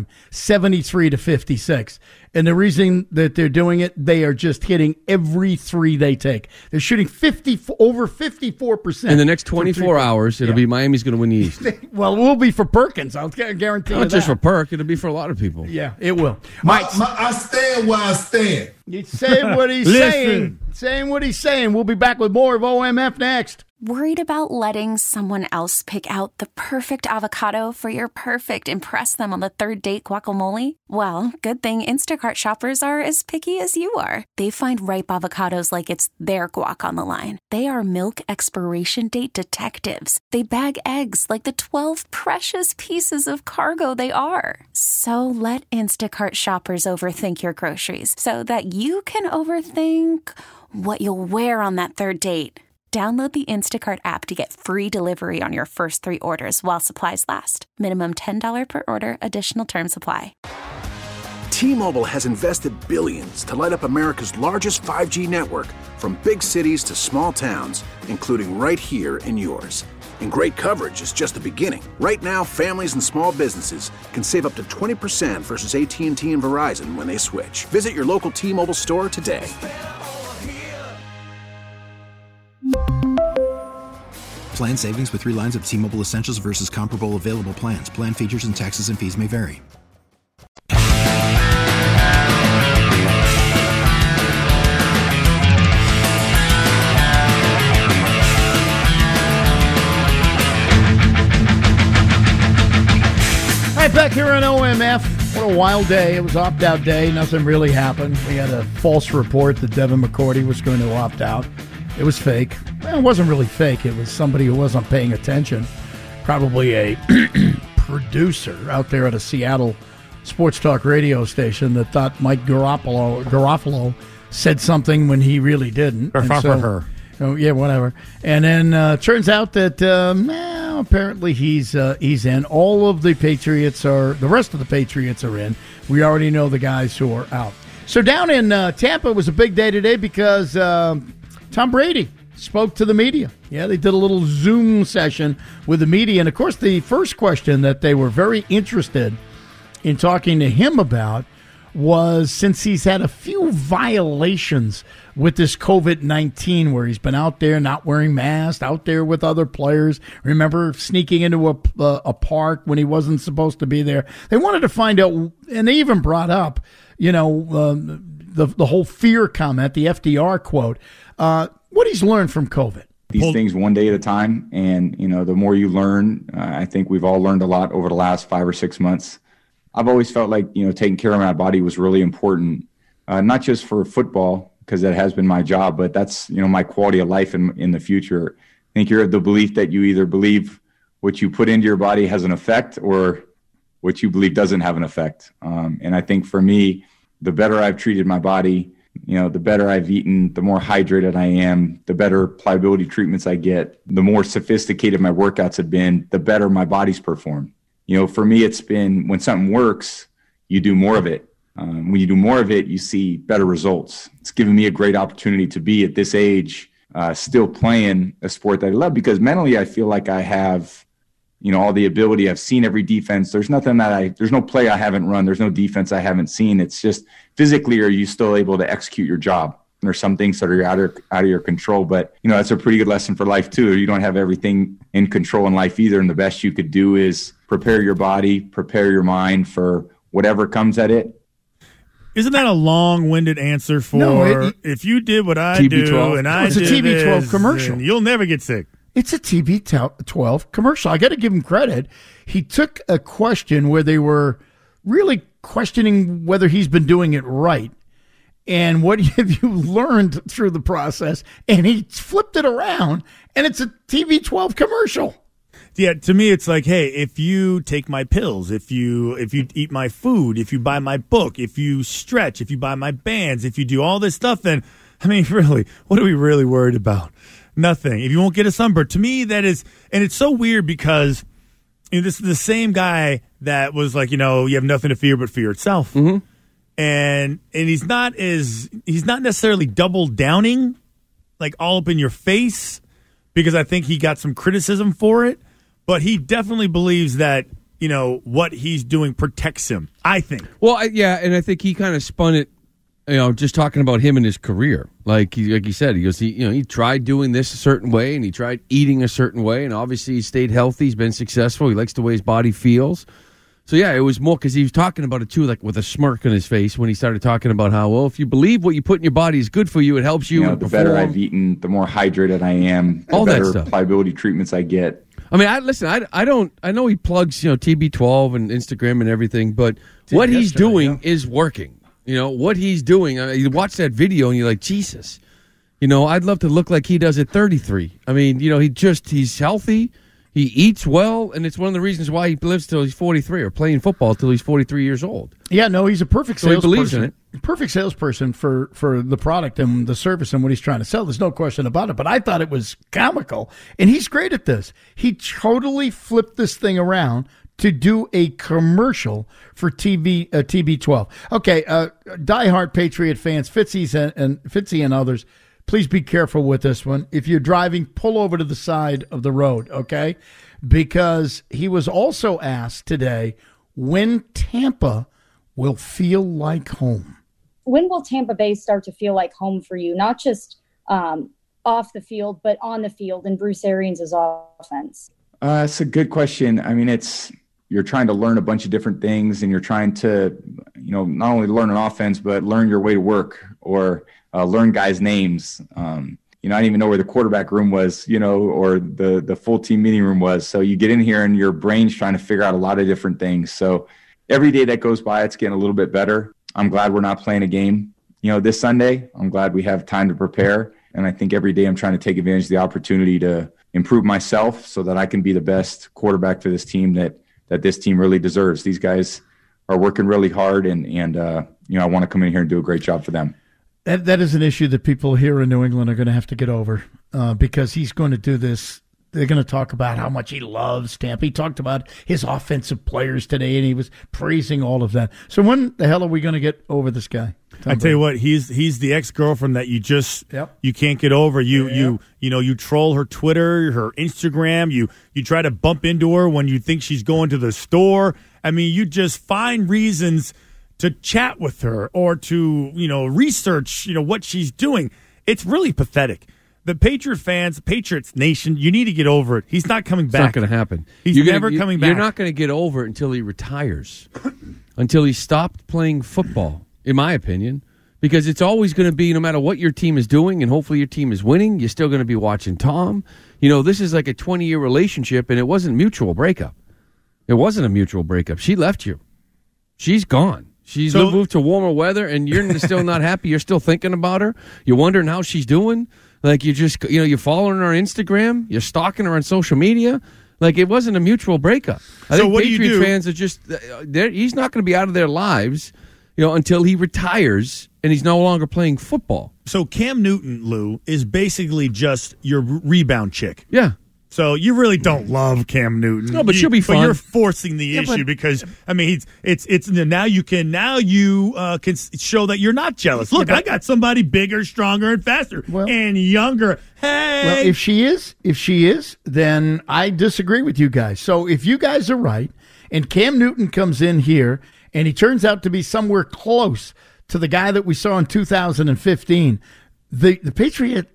73-56. And the reason that they're doing it, they are just hitting every three they take. They're shooting over 54%. In the next 24 hours, it'll be Miami's going to win the East. Well, it will be for Perkins. I'll guarantee you that. Not just for Perk. It'll be for a lot of people. Yeah, it will. I stand where I stand. He's saying what he's saying. Saying what he's saying. We'll be back with more of OMF next. Worried about letting someone else pick out the perfect avocado for your perfect impress them on the third date guacamole? Well, good thing Instacart shoppers are as picky as you are. They find ripe avocados like it's their guac on the line. They are milk expiration date detectives. They bag eggs like the 12 precious pieces of cargo they are. So let Instacart shoppers overthink your groceries so that you can overthink what you'll wear on that third date. Download the Instacart app to get free delivery on your first 3 orders while supplies last. Minimum $10 per order. Additional terms apply. T-Mobile has invested billions to light up America's largest 5G network, from big cities to small towns, including right here in yours. And great coverage is just the beginning. Right now, families and small businesses can save up to 20% versus AT&T and Verizon when they switch. Visit your local T-Mobile store today. Plan savings with 3 lines of T-Mobile Essentials versus comparable available plans. Plan features and taxes and fees may vary. Back here on OMF. What a wild day. It was opt-out day. Nothing really happened. We had a false report that Devin McCourty was going to opt out. It was fake. Well, it wasn't really fake. It was somebody who wasn't paying attention. Probably a producer out there at a Seattle sports talk radio station that thought Mike Garofalo said something when he really didn't. Oh, yeah, whatever. And then turns out that apparently he's in. All of the the rest of the Patriots are in. We already know the guys who are out. So down in Tampa was a big day today because Tom Brady spoke to the media. Yeah, they did a little Zoom session with the media. And, of course, the first question that they were very interested in talking to him about was, since he's had a few violations with this COVID-19 where he's been out there not wearing masks, out there with other players. Remember sneaking into a park when he wasn't supposed to be there. They wanted to find out, and they even brought up, the whole fear comment, the FDR quote, what he's learned from COVID. These things one day at a time, and, the more you learn, I think we've all learned a lot over the last 5 or 6 months. I've always felt like, taking care of my body was really important, not just for football, because that has been my job, but that's, my quality of life in the future. I think you're of the belief that you either believe what you put into your body has an effect or what you believe doesn't have an effect. And I think for me, the better I've treated my body, the better I've eaten, the more hydrated I am, the better pliability treatments I get, the more sophisticated my workouts have been, the better my body's performed. For me, it's been when something works, you do more of it. When you do more of it, you see better results. It's given me a great opportunity to be at this age, still playing a sport that I love, because mentally I feel like I have, all the ability. I've seen every defense. There's no play I haven't run. There's no defense I haven't seen. It's just physically, are you still able to execute your job? There's some things that are out of your control, but that's a pretty good lesson for life too. You don't have everything in control in life either. And the best you could do is prepare your body, prepare your mind for whatever comes at it. Isn't that a long-winded answer for if you did what I TB12. do and I did it's a TB12 commercial. You'll never get sick. It's a TB12 commercial. I got to give him credit. He took a question where they were really questioning whether he's been doing it right and what have you learned through the process, and he flipped it around, and it's a TB12 commercial. Yeah, to me, it's like, hey, if you take my pills, if you eat my food, if you buy my book, if you stretch, if you buy my bands, if you do all this stuff, then, really, what are we really worried about? Nothing. If you won't get a sunburn. To me, that is, and it's so weird because this is the same guy that was like, you have nothing to fear but fear itself. Mm-hmm. And he's not necessarily double downing, like all up in your face, because I think he got some criticism for it. But he definitely believes that, what he's doing protects him, I think. Well, and I think he kind of spun it, just talking about him and his career. Like he said, he goes, he tried doing this a certain way, and he tried eating a certain way, and obviously he stayed healthy, he's been successful, he likes the way his body feels. So, yeah, it was more because he was talking about it, too, like with a smirk on his face when he started talking about how, well, if you believe what you put in your body is good for you, it helps you. The better I've eaten, the more hydrated I am, the better pliability treatments I get. I know he plugs, TB12 and Instagram and everything, but what he's doing is working. What he's doing, you watch that video and you're like, Jesus, I'd love to look like he does at 33. He's healthy. He eats well, and it's one of the reasons why he lives till he's 43 or playing football till he's 43 years old. Yeah, no, he's a perfect salesperson. He believes in it. Perfect salesperson for the product and the service and what he's trying to sell. There's no question about it. But I thought it was comical, and he's great at this. He totally flipped this thing around to do a commercial for TB12. Okay, diehard Patriot fans, Fitzy and others, please be careful with this one. If you're driving, pull over to the side of the road, okay? Because he was also asked today when Tampa will feel like home. When will Tampa Bay start to feel like home for you? Not just off the field, but on the field in Bruce Arians' offense? It's a good question. I mean, you're trying to learn a bunch of different things, and you're trying to, not only learn an offense, but learn your way to work or learn guys' names. I didn't even know where the quarterback room was, or the full team meeting room was. So you get in here and your brain's trying to figure out a lot of different things. So every day that goes by, it's getting a little bit better. I'm glad we're not playing a game, this Sunday. I'm glad we have time to prepare. And I think every day I'm trying to take advantage of the opportunity to improve myself so that I can be the best quarterback for this team that this team really deserves. These guys are working really hard, and I want to come in here and do a great job for them. That is an issue that people here in New England are going to have to get over because he's going to do this. They're going to talk about how much he loves Tampa. He talked about his offensive players today, and he was praising all of that. So when the hell are we going to get over this guy? I tell you what, he's the ex-girlfriend that you just you can't get over. You troll her Twitter, her Instagram. You try to bump into her when you think she's going to the store. I mean, you just find reasons to chat with her or to research what she's doing. It's really pathetic. The Patriot fans, Patriots Nation, you need to get over it. He's not coming back. It's not going to happen. He's never coming back. You're not going to get over it until he retires, until he stopped playing football, in my opinion, because it's always going to be, no matter what your team is doing, and hopefully your team is winning, you're still going to be watching Tom. This is like a 20-year relationship, and it wasn't mutual breakup. It wasn't a mutual breakup. She left you. She's gone. She's moved to warmer weather, and you're still not happy. You're still thinking about her. You're wondering how she's doing. Like, you just, you're following her on Instagram. You're stalking her on social media. Like, it wasn't a mutual breakup. I think Patriot fans are just, he's not going to be out of their lives, until he retires and he's no longer playing football. So Cam Newton, Lou, is basically just your rebound chick. Yeah. So you really don't love Cam Newton. No, but she'll be fun. But you're forcing the issue because it's now you can show that you're not jealous. Look, I got somebody bigger, stronger, and faster and younger. Hey, well, if she is, then I disagree with you guys. So if you guys are right, and Cam Newton comes in here and he turns out to be somewhere close to the guy that we saw in 2015, the Patriot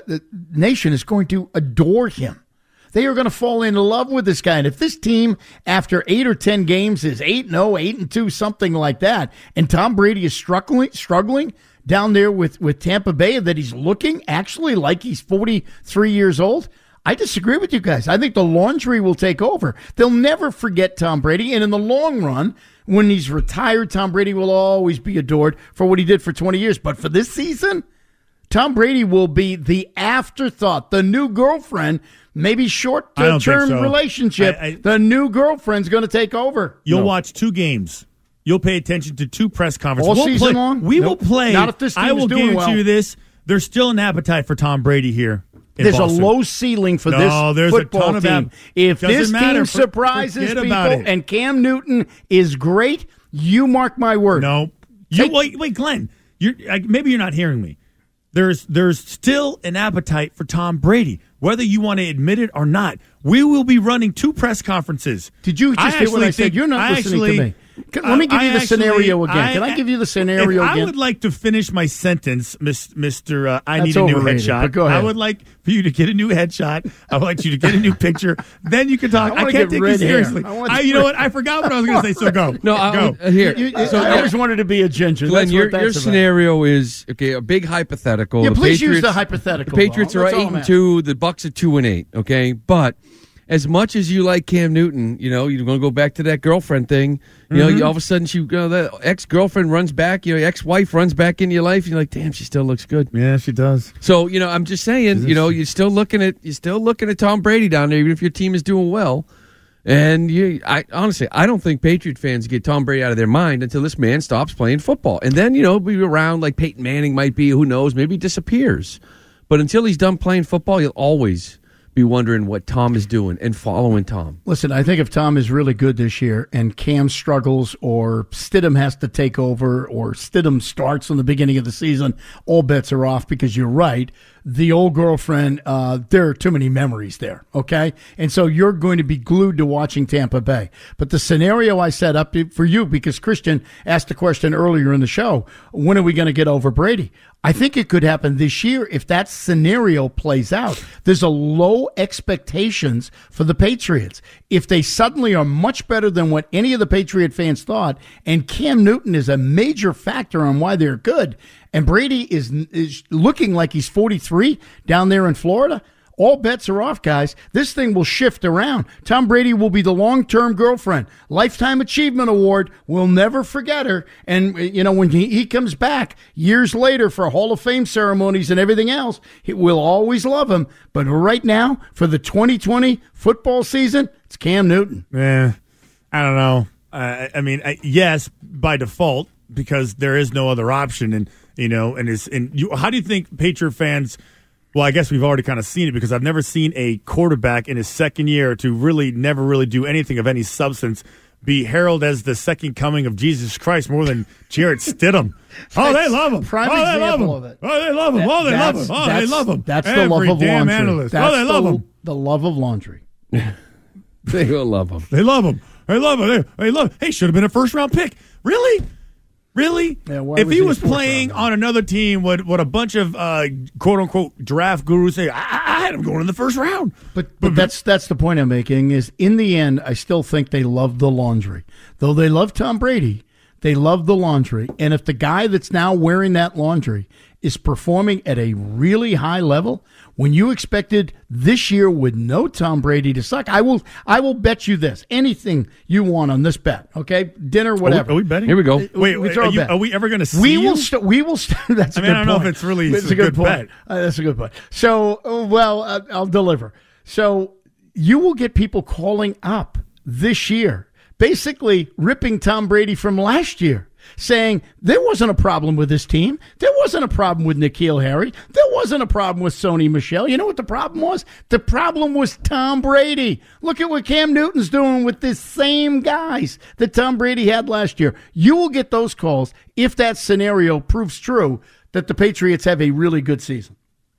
Nation is going to adore him. They are going to fall in love with this guy. And if this team, after 8 or 10 games, is 8-0, 8-2, something like that, and Tom Brady is struggling down there with Tampa Bay, that he's looking actually like he's 43 years old, I disagree with you guys. I think the laundry will take over. They'll never forget Tom Brady. And in the long run, when he's retired, Tom Brady will always be adored for what he did for 20 years. But for this season, Tom Brady will be the afterthought, the new girlfriend, maybe short-term relationship. The new girlfriend's going to take over. You'll watch 2 games. You'll pay attention to 2 press conferences. All season long? We will play. Not if this team I will is doing guarantee you this. There's still an appetite for Tom Brady here. There's Boston. A low ceiling for this football team. If this team surprises people and Cam Newton is great, you mark my word. No. Wait, Glenn. Maybe you're not hearing me. There's still an appetite for Tom Brady, whether you want to admit it or not. We will be running 2 press conferences. Did you just hear what I said? You're not listening to me. Let me give you the scenario again. Can I give you the scenario again? I would like to finish my sentence, Mr. I need a new headshot. Go ahead. I would like for you to get a new headshot. I would like you to get a new picture. Then you can talk. I can't take you seriously. You know what? I forgot what I was going to say, so go. No, go. Here. I always wanted to be a ginger. Glenn, your scenario is, a big hypothetical. Yeah, please use the hypothetical. The Patriots are 8-2. The Bucs are 2-8, okay? But as much as you like Cam Newton, you're going to go back to that girlfriend thing. You all of a sudden, that ex-girlfriend runs back, ex-wife runs back into your life, and you're like, damn, she still looks good. Yeah, she does. So, I'm just saying, you're still looking at Tom Brady down there, even if your team is doing well. And honestly, I don't think Patriot fans get Tom Brady out of their mind until this man stops playing football. And then, be around like Peyton Manning might be, who knows, maybe he disappears. But until he's done playing football, he'll always be wondering what Tom is doing and following Tom. Listen, I think if Tom is really good this year and Cam struggles or Stidham has to take over or Stidham starts in the beginning of the season, all bets are off because you're right. The old girlfriend, there are too many memories there, okay? And so you're going to be glued to watching Tampa Bay. But the scenario I set up for you, because Christian asked a question earlier in the show, when are we going to get over Brady? I think it could happen this year if that scenario plays out. There's a low expectations for the Patriots. If they suddenly are much better than what any of the Patriot fans thought, and Cam Newton is a major factor on why they're good, and Brady is looking like he's 43 down there in Florida, all bets are off, guys. This thing will shift around. Tom Brady will be the long-term girlfriend. Lifetime Achievement Award. We'll never forget her. And, when he comes back years later for Hall of Fame ceremonies and everything else, we'll always love him. But right now, for the 2020 football season, it's Cam Newton. I don't know. Yes, by default, because there is no other option. And, how do you think Patriot fans... Well, I guess we've already kind of seen it because I've never seen a quarterback in his second year to never really do anything of any substance be heralded as the second coming of Jesus Christ more than Jarrett Stidham. Oh, they love him. Prime example of it. Oh, they love him. They love him. Oh, they love him. That's the love of laundry. Analyst. That's they love him. The love of laundry. They will love him. They love him. They love him. They love him. Hey, should have been a first-round pick. Really? Yeah, if he was playing on another team, what a bunch of quote-unquote draft gurus say, I had him going in the first round. But that's the point I'm making is in the end, I still think they love the laundry. Though they love Tom Brady, they love the laundry. And if the guy that's now wearing that laundry is performing at a really high level, when you expected this year with no Tom Brady to suck, I will bet you this. Anything you want on this bet, okay? Dinner, whatever. Are we betting? Here we go. Wait, are we ever going to see you? We will. That's a good point. I don't know if it's really a good bet. That's a good point. So, I'll deliver. So you will get people calling up this year, basically ripping Tom Brady from last year, saying there wasn't a problem with this team. There wasn't a problem with N'Keal Harry. There wasn't a problem with Sony Michel. You know what the problem was? The problem was Tom Brady. Look at what Cam Newton's doing with the same guys that Tom Brady had last year. You will get those calls if that scenario proves true that the Patriots have a really good season.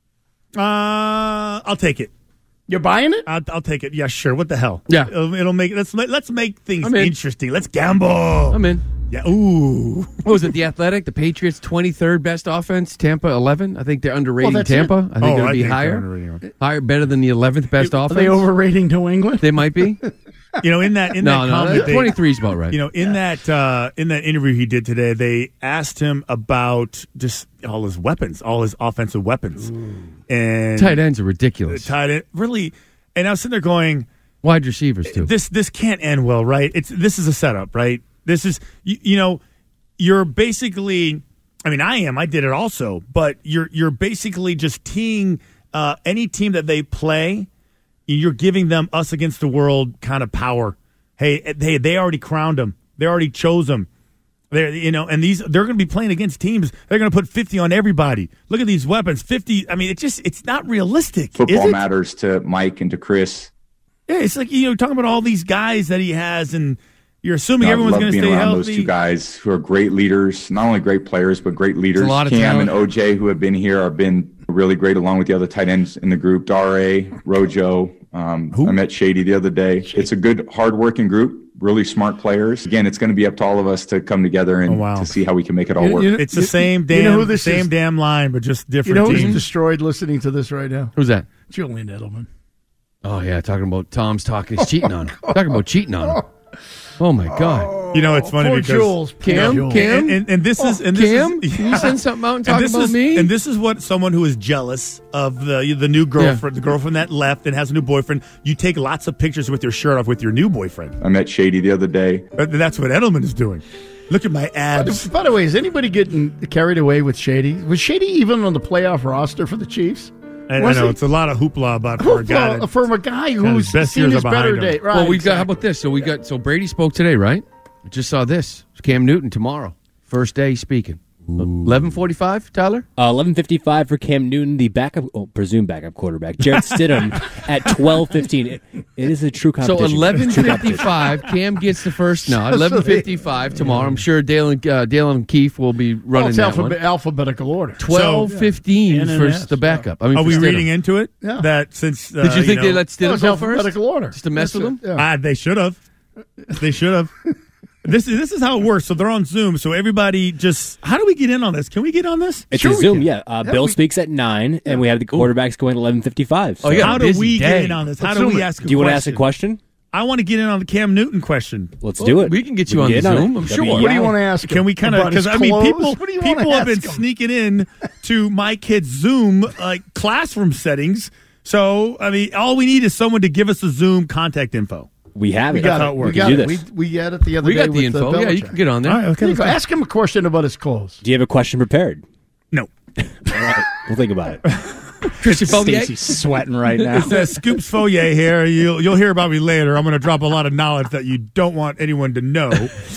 I'll take it. You're buying it? I'll take it. Yeah, sure. What the hell? Yeah. It'll make let's make things interesting. Let's gamble. I'm in. Yeah. Ooh. What was it? The Athletic, the Patriots 23rd best offense, Tampa 11. I think they're underrating Tampa. I think it'll be higher, better than the 11th best offense. Are they overrating New England? They might be. In that comment, 23 is about right. In that interview he did today, they asked him about just all his weapons, all his offensive weapons, and tight ends are ridiculous. Tight end, really. And I was sitting there going, wide receivers too. This can't end well, right? This is a setup, right? This is you're basically. I mean, I did it also, but you're basically just teeing any team that they play. You're giving them us against the world kind of power. Hey, they already crowned them. They already chose them. And they're going to be playing against teams. They're going to put 50 on everybody. Look at these weapons. 50. I mean, it's not realistic. Football matters to Mike and to Chris. Yeah, it's like talking about all these guys that he has, and you're assuming everyone's going to stay healthy. Those two guys who are great leaders, not only great players but great leaders. A lot of Cam talent. and OJ, who have been here, have been really great along with the other tight ends in the group. Dare, Rojo. I met Shady the other day. It's a good, hard-working group, really smart players. Again, it's going to be up to all of us to come together and to see how we can make it all work. It's the same damn line, but just different teams. Who's destroyed listening to this right now? Who's that? Julian Edelman. Oh, yeah, talking about Tom's he's cheating on him. Talking about cheating on him. Oh, my God. It's funny because Jules. Cam? And this is Cam? Can you send something out and talk about me? And this is what someone who is jealous of the new girlfriend, the girlfriend that left and has a new boyfriend. You take lots of pictures with your shirt off with your new boyfriend. I met Shady the other day. That's what Edelman is doing. Look at my abs. By the way, is anybody getting carried away with Shady? Was Shady even on the playoff roster for the Chiefs? I know it's a lot of hoopla about for a guy who's seen his better day. Right, well, we got. How about this? So Brady spoke today, right? I just saw this. It's Cam Newton tomorrow, first day speaking. 11:45, Tyler? 11:55 for Cam Newton, the presumed backup quarterback. Jared Stidham at 12:15. It is a true competition. So 11:55, Cam gets the first nod. 11:55 tomorrow. I'm sure Dale Keefe will be running that one. Alphabetical order. 12:15 for the backup. Are we reading into it? Yeah. That since did you think they let Stidham go first? Alphabetical order. Just to mess with them? Yeah. They should have. They should have. This is how it works. So they're on Zoom. So everybody just. How do we get in on this? Can we get on this? It's a Zoom, yeah. Bill speaks at 9, and we have the quarterbacks going 11:55. So. How do we get in on this? How do we ask a question? Do you want to ask a question? I want to get in on the Cam Newton question. Let's do it. We can get you on the Zoom. I'm sure. What do you want to ask? Can we kind of? Because I mean, people have been sneaking in to my kid's Zoom classroom settings. So I mean, all we need is someone to give us a Zoom contact info. We have it. That's how it works. We got it. We had it the other day. We got the with info. Yeah, you can get on there. All right, okay. Ask him a question about his clothes. Do you have a question prepared? No. All right. We'll think about it. Christian Fauvier? Stacey's sweating right now. It's Scoops Fauvier here. You'll hear about me later. I'm going to drop a lot of knowledge that you don't want anyone to know.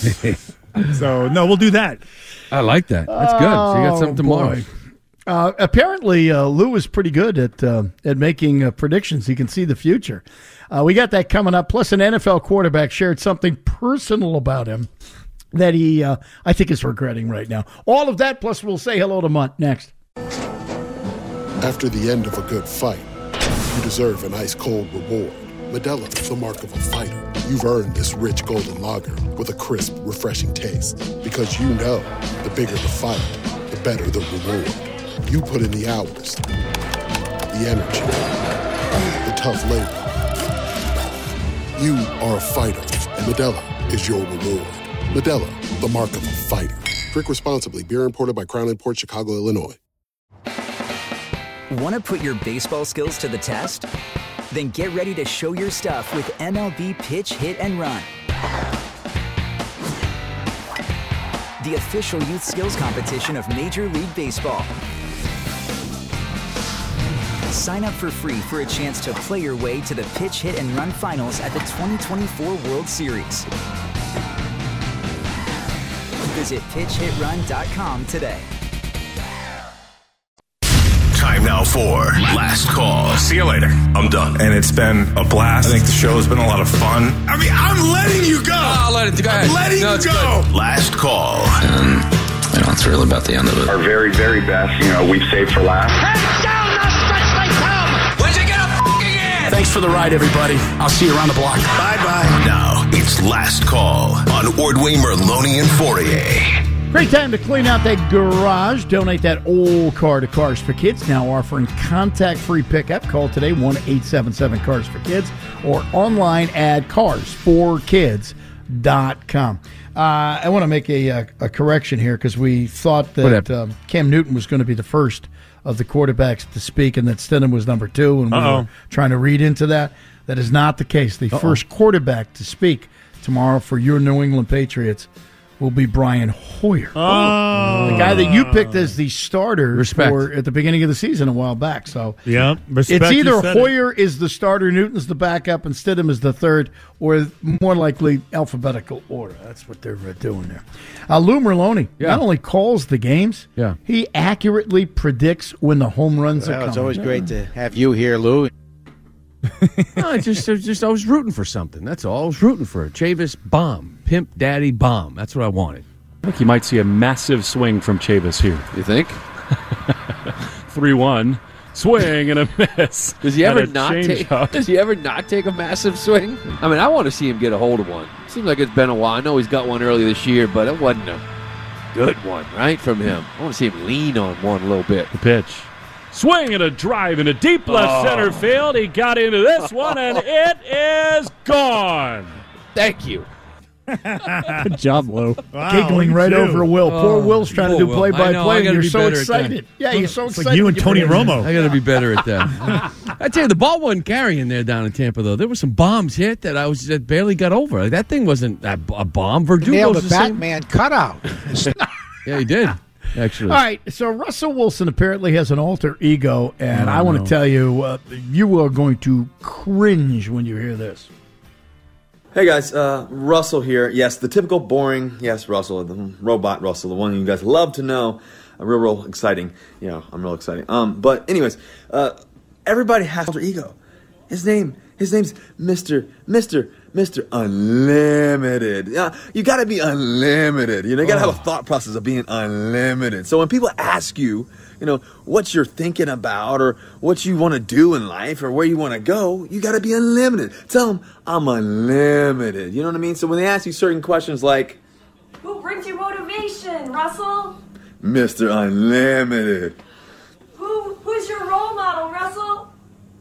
So, no, we'll do that. I like that. That's good. So you got something tomorrow. Apparently, Lou is pretty good at making predictions. He can see the future. We got that coming up. Plus, an NFL quarterback shared something personal about him that he, I think, is regretting right now. All of that, plus we'll say hello to Munt next. After the end of a good fight, you deserve an ice-cold reward. Modelo is the mark of a fighter. You've earned this rich golden lager with a crisp, refreshing taste. Because you know, the bigger the fight, the better the reward. You put in the hours, the energy, the tough labor. You are a fighter, and Modelo is your reward. Modelo, the mark of a fighter. Drink responsibly. Beer imported by Crown Imports, Chicago, Illinois. Want to put your baseball skills to the test? Then get ready to show your stuff with MLB Pitch, Hit, and Run. The official youth skills competition of Major League Baseball. Sign up for free for a chance to play your way to the Pitch, Hit, and Run finals at the 2024 World Series. Visit pitchhitrun.com today. Time now for Last Call. See you later. I'm done. And it's been a blast. I think the show's been a lot of fun. I mean, I'm letting you go. I'll let it go. I'm letting you go. Good. Last Call. It's really about the end of it. Our very, very best, we've saved for last. Heads down, the stretch they come. Where'd you get a f***ing in? Thanks for the ride, everybody. I'll see you around the block. Bye-bye. Now, it's Last Call on Ordway, Merloni, and Fourier. Great time to clean out that garage. Donate that old car to Cars for Kids. Now offering contact-free pickup. Call today, 1-877-CARS-FOR-KIDS, or online at carsforkids.com. I want to make a correction here because we thought that Cam Newton was going to be the first of the quarterbacks to speak and that Stidham was number 2, and we were trying to read into that. That is not the case. The first quarterback to speak tomorrow for your New England Patriots will be Brian Hoyer. The guy that you picked as the starter at the beginning of the season a while back. So yeah, it's either Hoyer is the starter, Newton's the backup, and Stidham is the third, or more likely alphabetical order. That's what they're doing there. Lou Merloni not only calls the games, he accurately predicts when the home runs are coming. It's always great to have you here, Lou. No, I was rooting for something. That's all. I was rooting for a Chavis bomb, pimp daddy bomb. That's what I wanted. I think you might see a massive swing from Chavis here. You think? 3-1 swing and a miss. Does he ever not take a massive swing? I mean, I want to see him get a hold of one. Seems like it's been a while. I know he's got one early this year, but it wasn't a good one, right, from him. I want to see him lean on one a little bit. The pitch. Swing and a drive in a deep left center field. He got into this one, and it is gone. Thank you. Good job, Lou. Wow, giggling right over Will. Poor Will's trying to do play-by-play, and you're so excited. Yeah, you're so excited. Like you and Tony Romo. I got to be better at that. I tell you, the ball wasn't carrying there down in Tampa, though. There were some bombs hit that barely got over. Like, that thing wasn't a bomb. Verdugo's nailed the the Batman cutout. Yeah, he did. Actually. All right, so Russell Wilson apparently has an alter ego, and I want to tell you, you are going to cringe when you hear this. Hey guys, Russell here. Yes, the typical boring, yes, Russell, the robot Russell, the one you guys love to know. Real exciting. You know, I'm real exciting. But anyways, everybody has alter ego. His name's Mr. Unlimited. You gotta be unlimited. You know, you gotta have a thought process of being unlimited. So when people ask you, you know, what you're thinking about or what you want to do in life or where you want to go, you got to be unlimited. Tell them, I'm unlimited. You know what I mean? So when they ask you certain questions like, who brings you motivation, Russell? Mr. Unlimited. Who's your role model, Russell?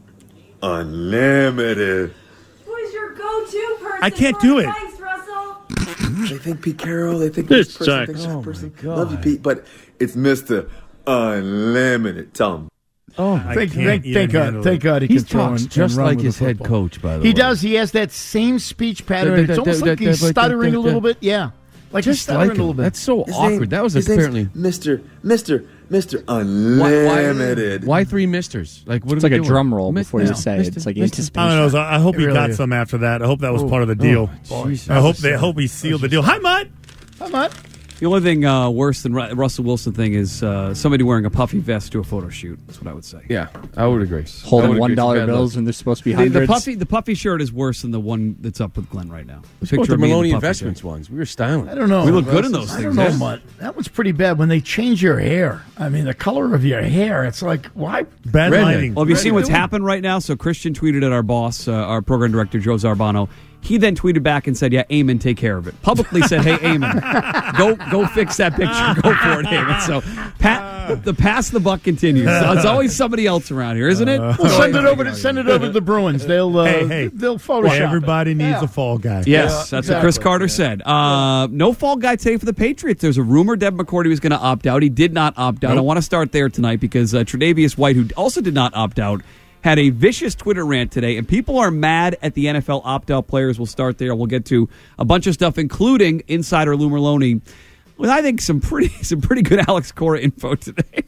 Unlimited. Who's your go-to person? I can't do it. Advice, Russell? They think Pete Carroll, they think this person, thinks that person. Love you, Pete, but it's Mr. Unlimited. Tell him. Oh, thank God he He can throw talks and just run like with his the head football. coach, by the He way. does. He has that same speech pattern. It's almost like he's stuttering a little bit. Yeah. Like he's Just stuttering like a little him. bit. That's so His awkward. name- That was his apparently name's Mr. Unlimited. Why three misters? Like what? It's are like we a doing? drum roll before you say it. Mister, It's like Mister. anticipation. I don't know. I hope It he really got is. some after that. I hope that was part of the deal. I hope he sealed the deal. Hi, Mutt. The only thing worse than Russell Wilson thing is somebody wearing a puffy vest to a photo shoot. That's what I would say. Yeah, I would agree. Holding $1 bills when they're supposed to be hundreds. The puffy shirt is worse than the one that's up with Glenn right now. Let's go with the of me in Maloney puffy Investments shirt. ones. We were styling. I don't know. We look good in those I things. don't know, yeah? Mutt. That was pretty bad. When they change your hair, I mean, the color of your hair, it's like, why? Bad lighting. Well, have you seen what's happened right now? So Christian tweeted at our boss, our program director, Joe Zarbano. He then tweeted back and said, yeah, Eamon, take care of it. Publicly said, hey, Eamon, go fix that picture. Go for it, Eamon. So the pass the buck continues. So it's always somebody else around here, isn't it? Well, send it over to the Bruins. They'll they'll Photoshop it. Everybody needs a fall guy. Yes, that's what Chris Carter said. No fall guy today for the Patriots. There's a rumor Deb McCourty was going to opt out. He did not opt out. I want to start there tonight because Tre'Davious White, who also did not opt out, had a vicious Twitter rant today, and people are mad at the NFL opt-out players. We'll start there. We'll get to a bunch of stuff, including insider Lou Merloni, with I think some pretty good Alex Cora info today.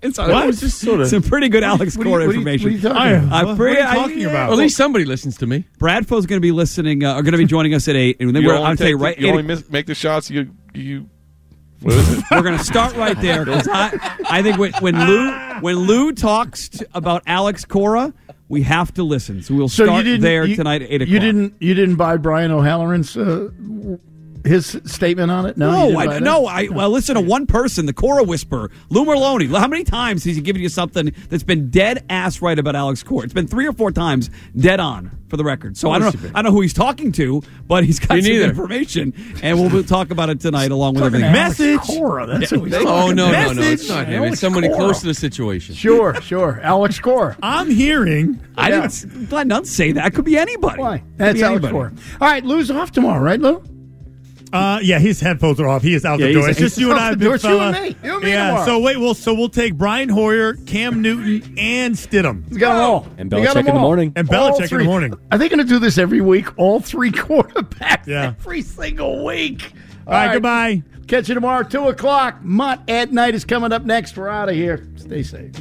Some pretty good Alex Cora information. What are you talking about? Well, at least somebody listens to me. Bradfo's going to be listening. Are going to be joining us at 8. And then I'm saying right. You only make the shots. You. What is it? We're going to start right there because I think when Lou talks about Alex Cora, we have to listen. So we'll start there tonight at 8 o'clock. You didn't buy Brian O'Halloran's his statement on it? No, well, listen to one person, the Cora whisperer, Lou Merloni. How many times has he given you something that's been dead ass right about Alex Cora? It's been 3 or 4 times dead on for the record. So I don't know who he's talking to, but he's got some information, and we'll talk about it tonight along with everything. Message Cora. That's what he's talking no, about. it's not him. It's somebody close to the situation. Sure. Alex Cora. I'm hearing. I didn't say that. It could be anybody. Why? That's Alex Cora. All right, Lou's off tomorrow, right, Lou? Yeah, his headphones are off. He is out the door. It's just you and I, big fella. You and me yeah. tomorrow. So we'll take Brian Hoyer, Cam Newton, and Stidham. He's got them all. And Belichick in the morning. And Belichick in the morning. Are they going to do this every week? All 3 quarterbacks every single week. All right, goodbye. Catch you tomorrow, 2 o'clock. Mutt at Night is coming up next. We're out of here. Stay safe.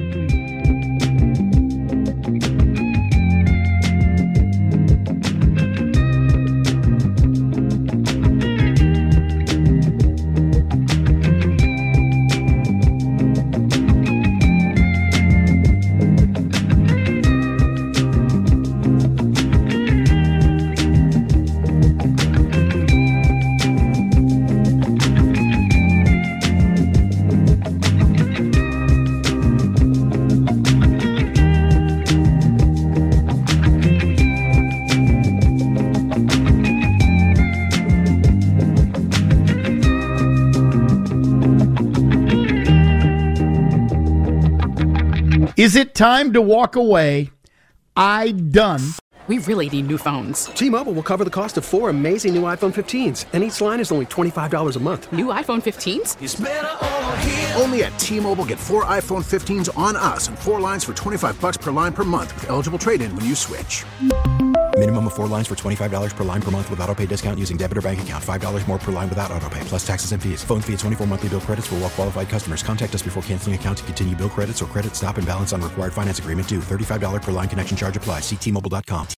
Is it time to walk away? done. We really need new phones. T-Mobile will cover the cost of 4 amazing new iPhone 15s, and each line is only $25 a month. New iPhone 15s? It's better over here. Only at T-Mobile, get 4 iPhone 15s on us and 4 lines for $25 per line per month with eligible trade-in when you switch. Minimum of 4 lines for $25 per line per month with autopay discount using debit or bank account. $5 more per line without autopay, plus taxes and fees. Phone fee at 24 monthly bill credits for well-qualified customers. Contact us before canceling account to continue bill credits or credit stop and balance on required finance agreement due. $35 per line connection charge applies. See T-Mobile.com.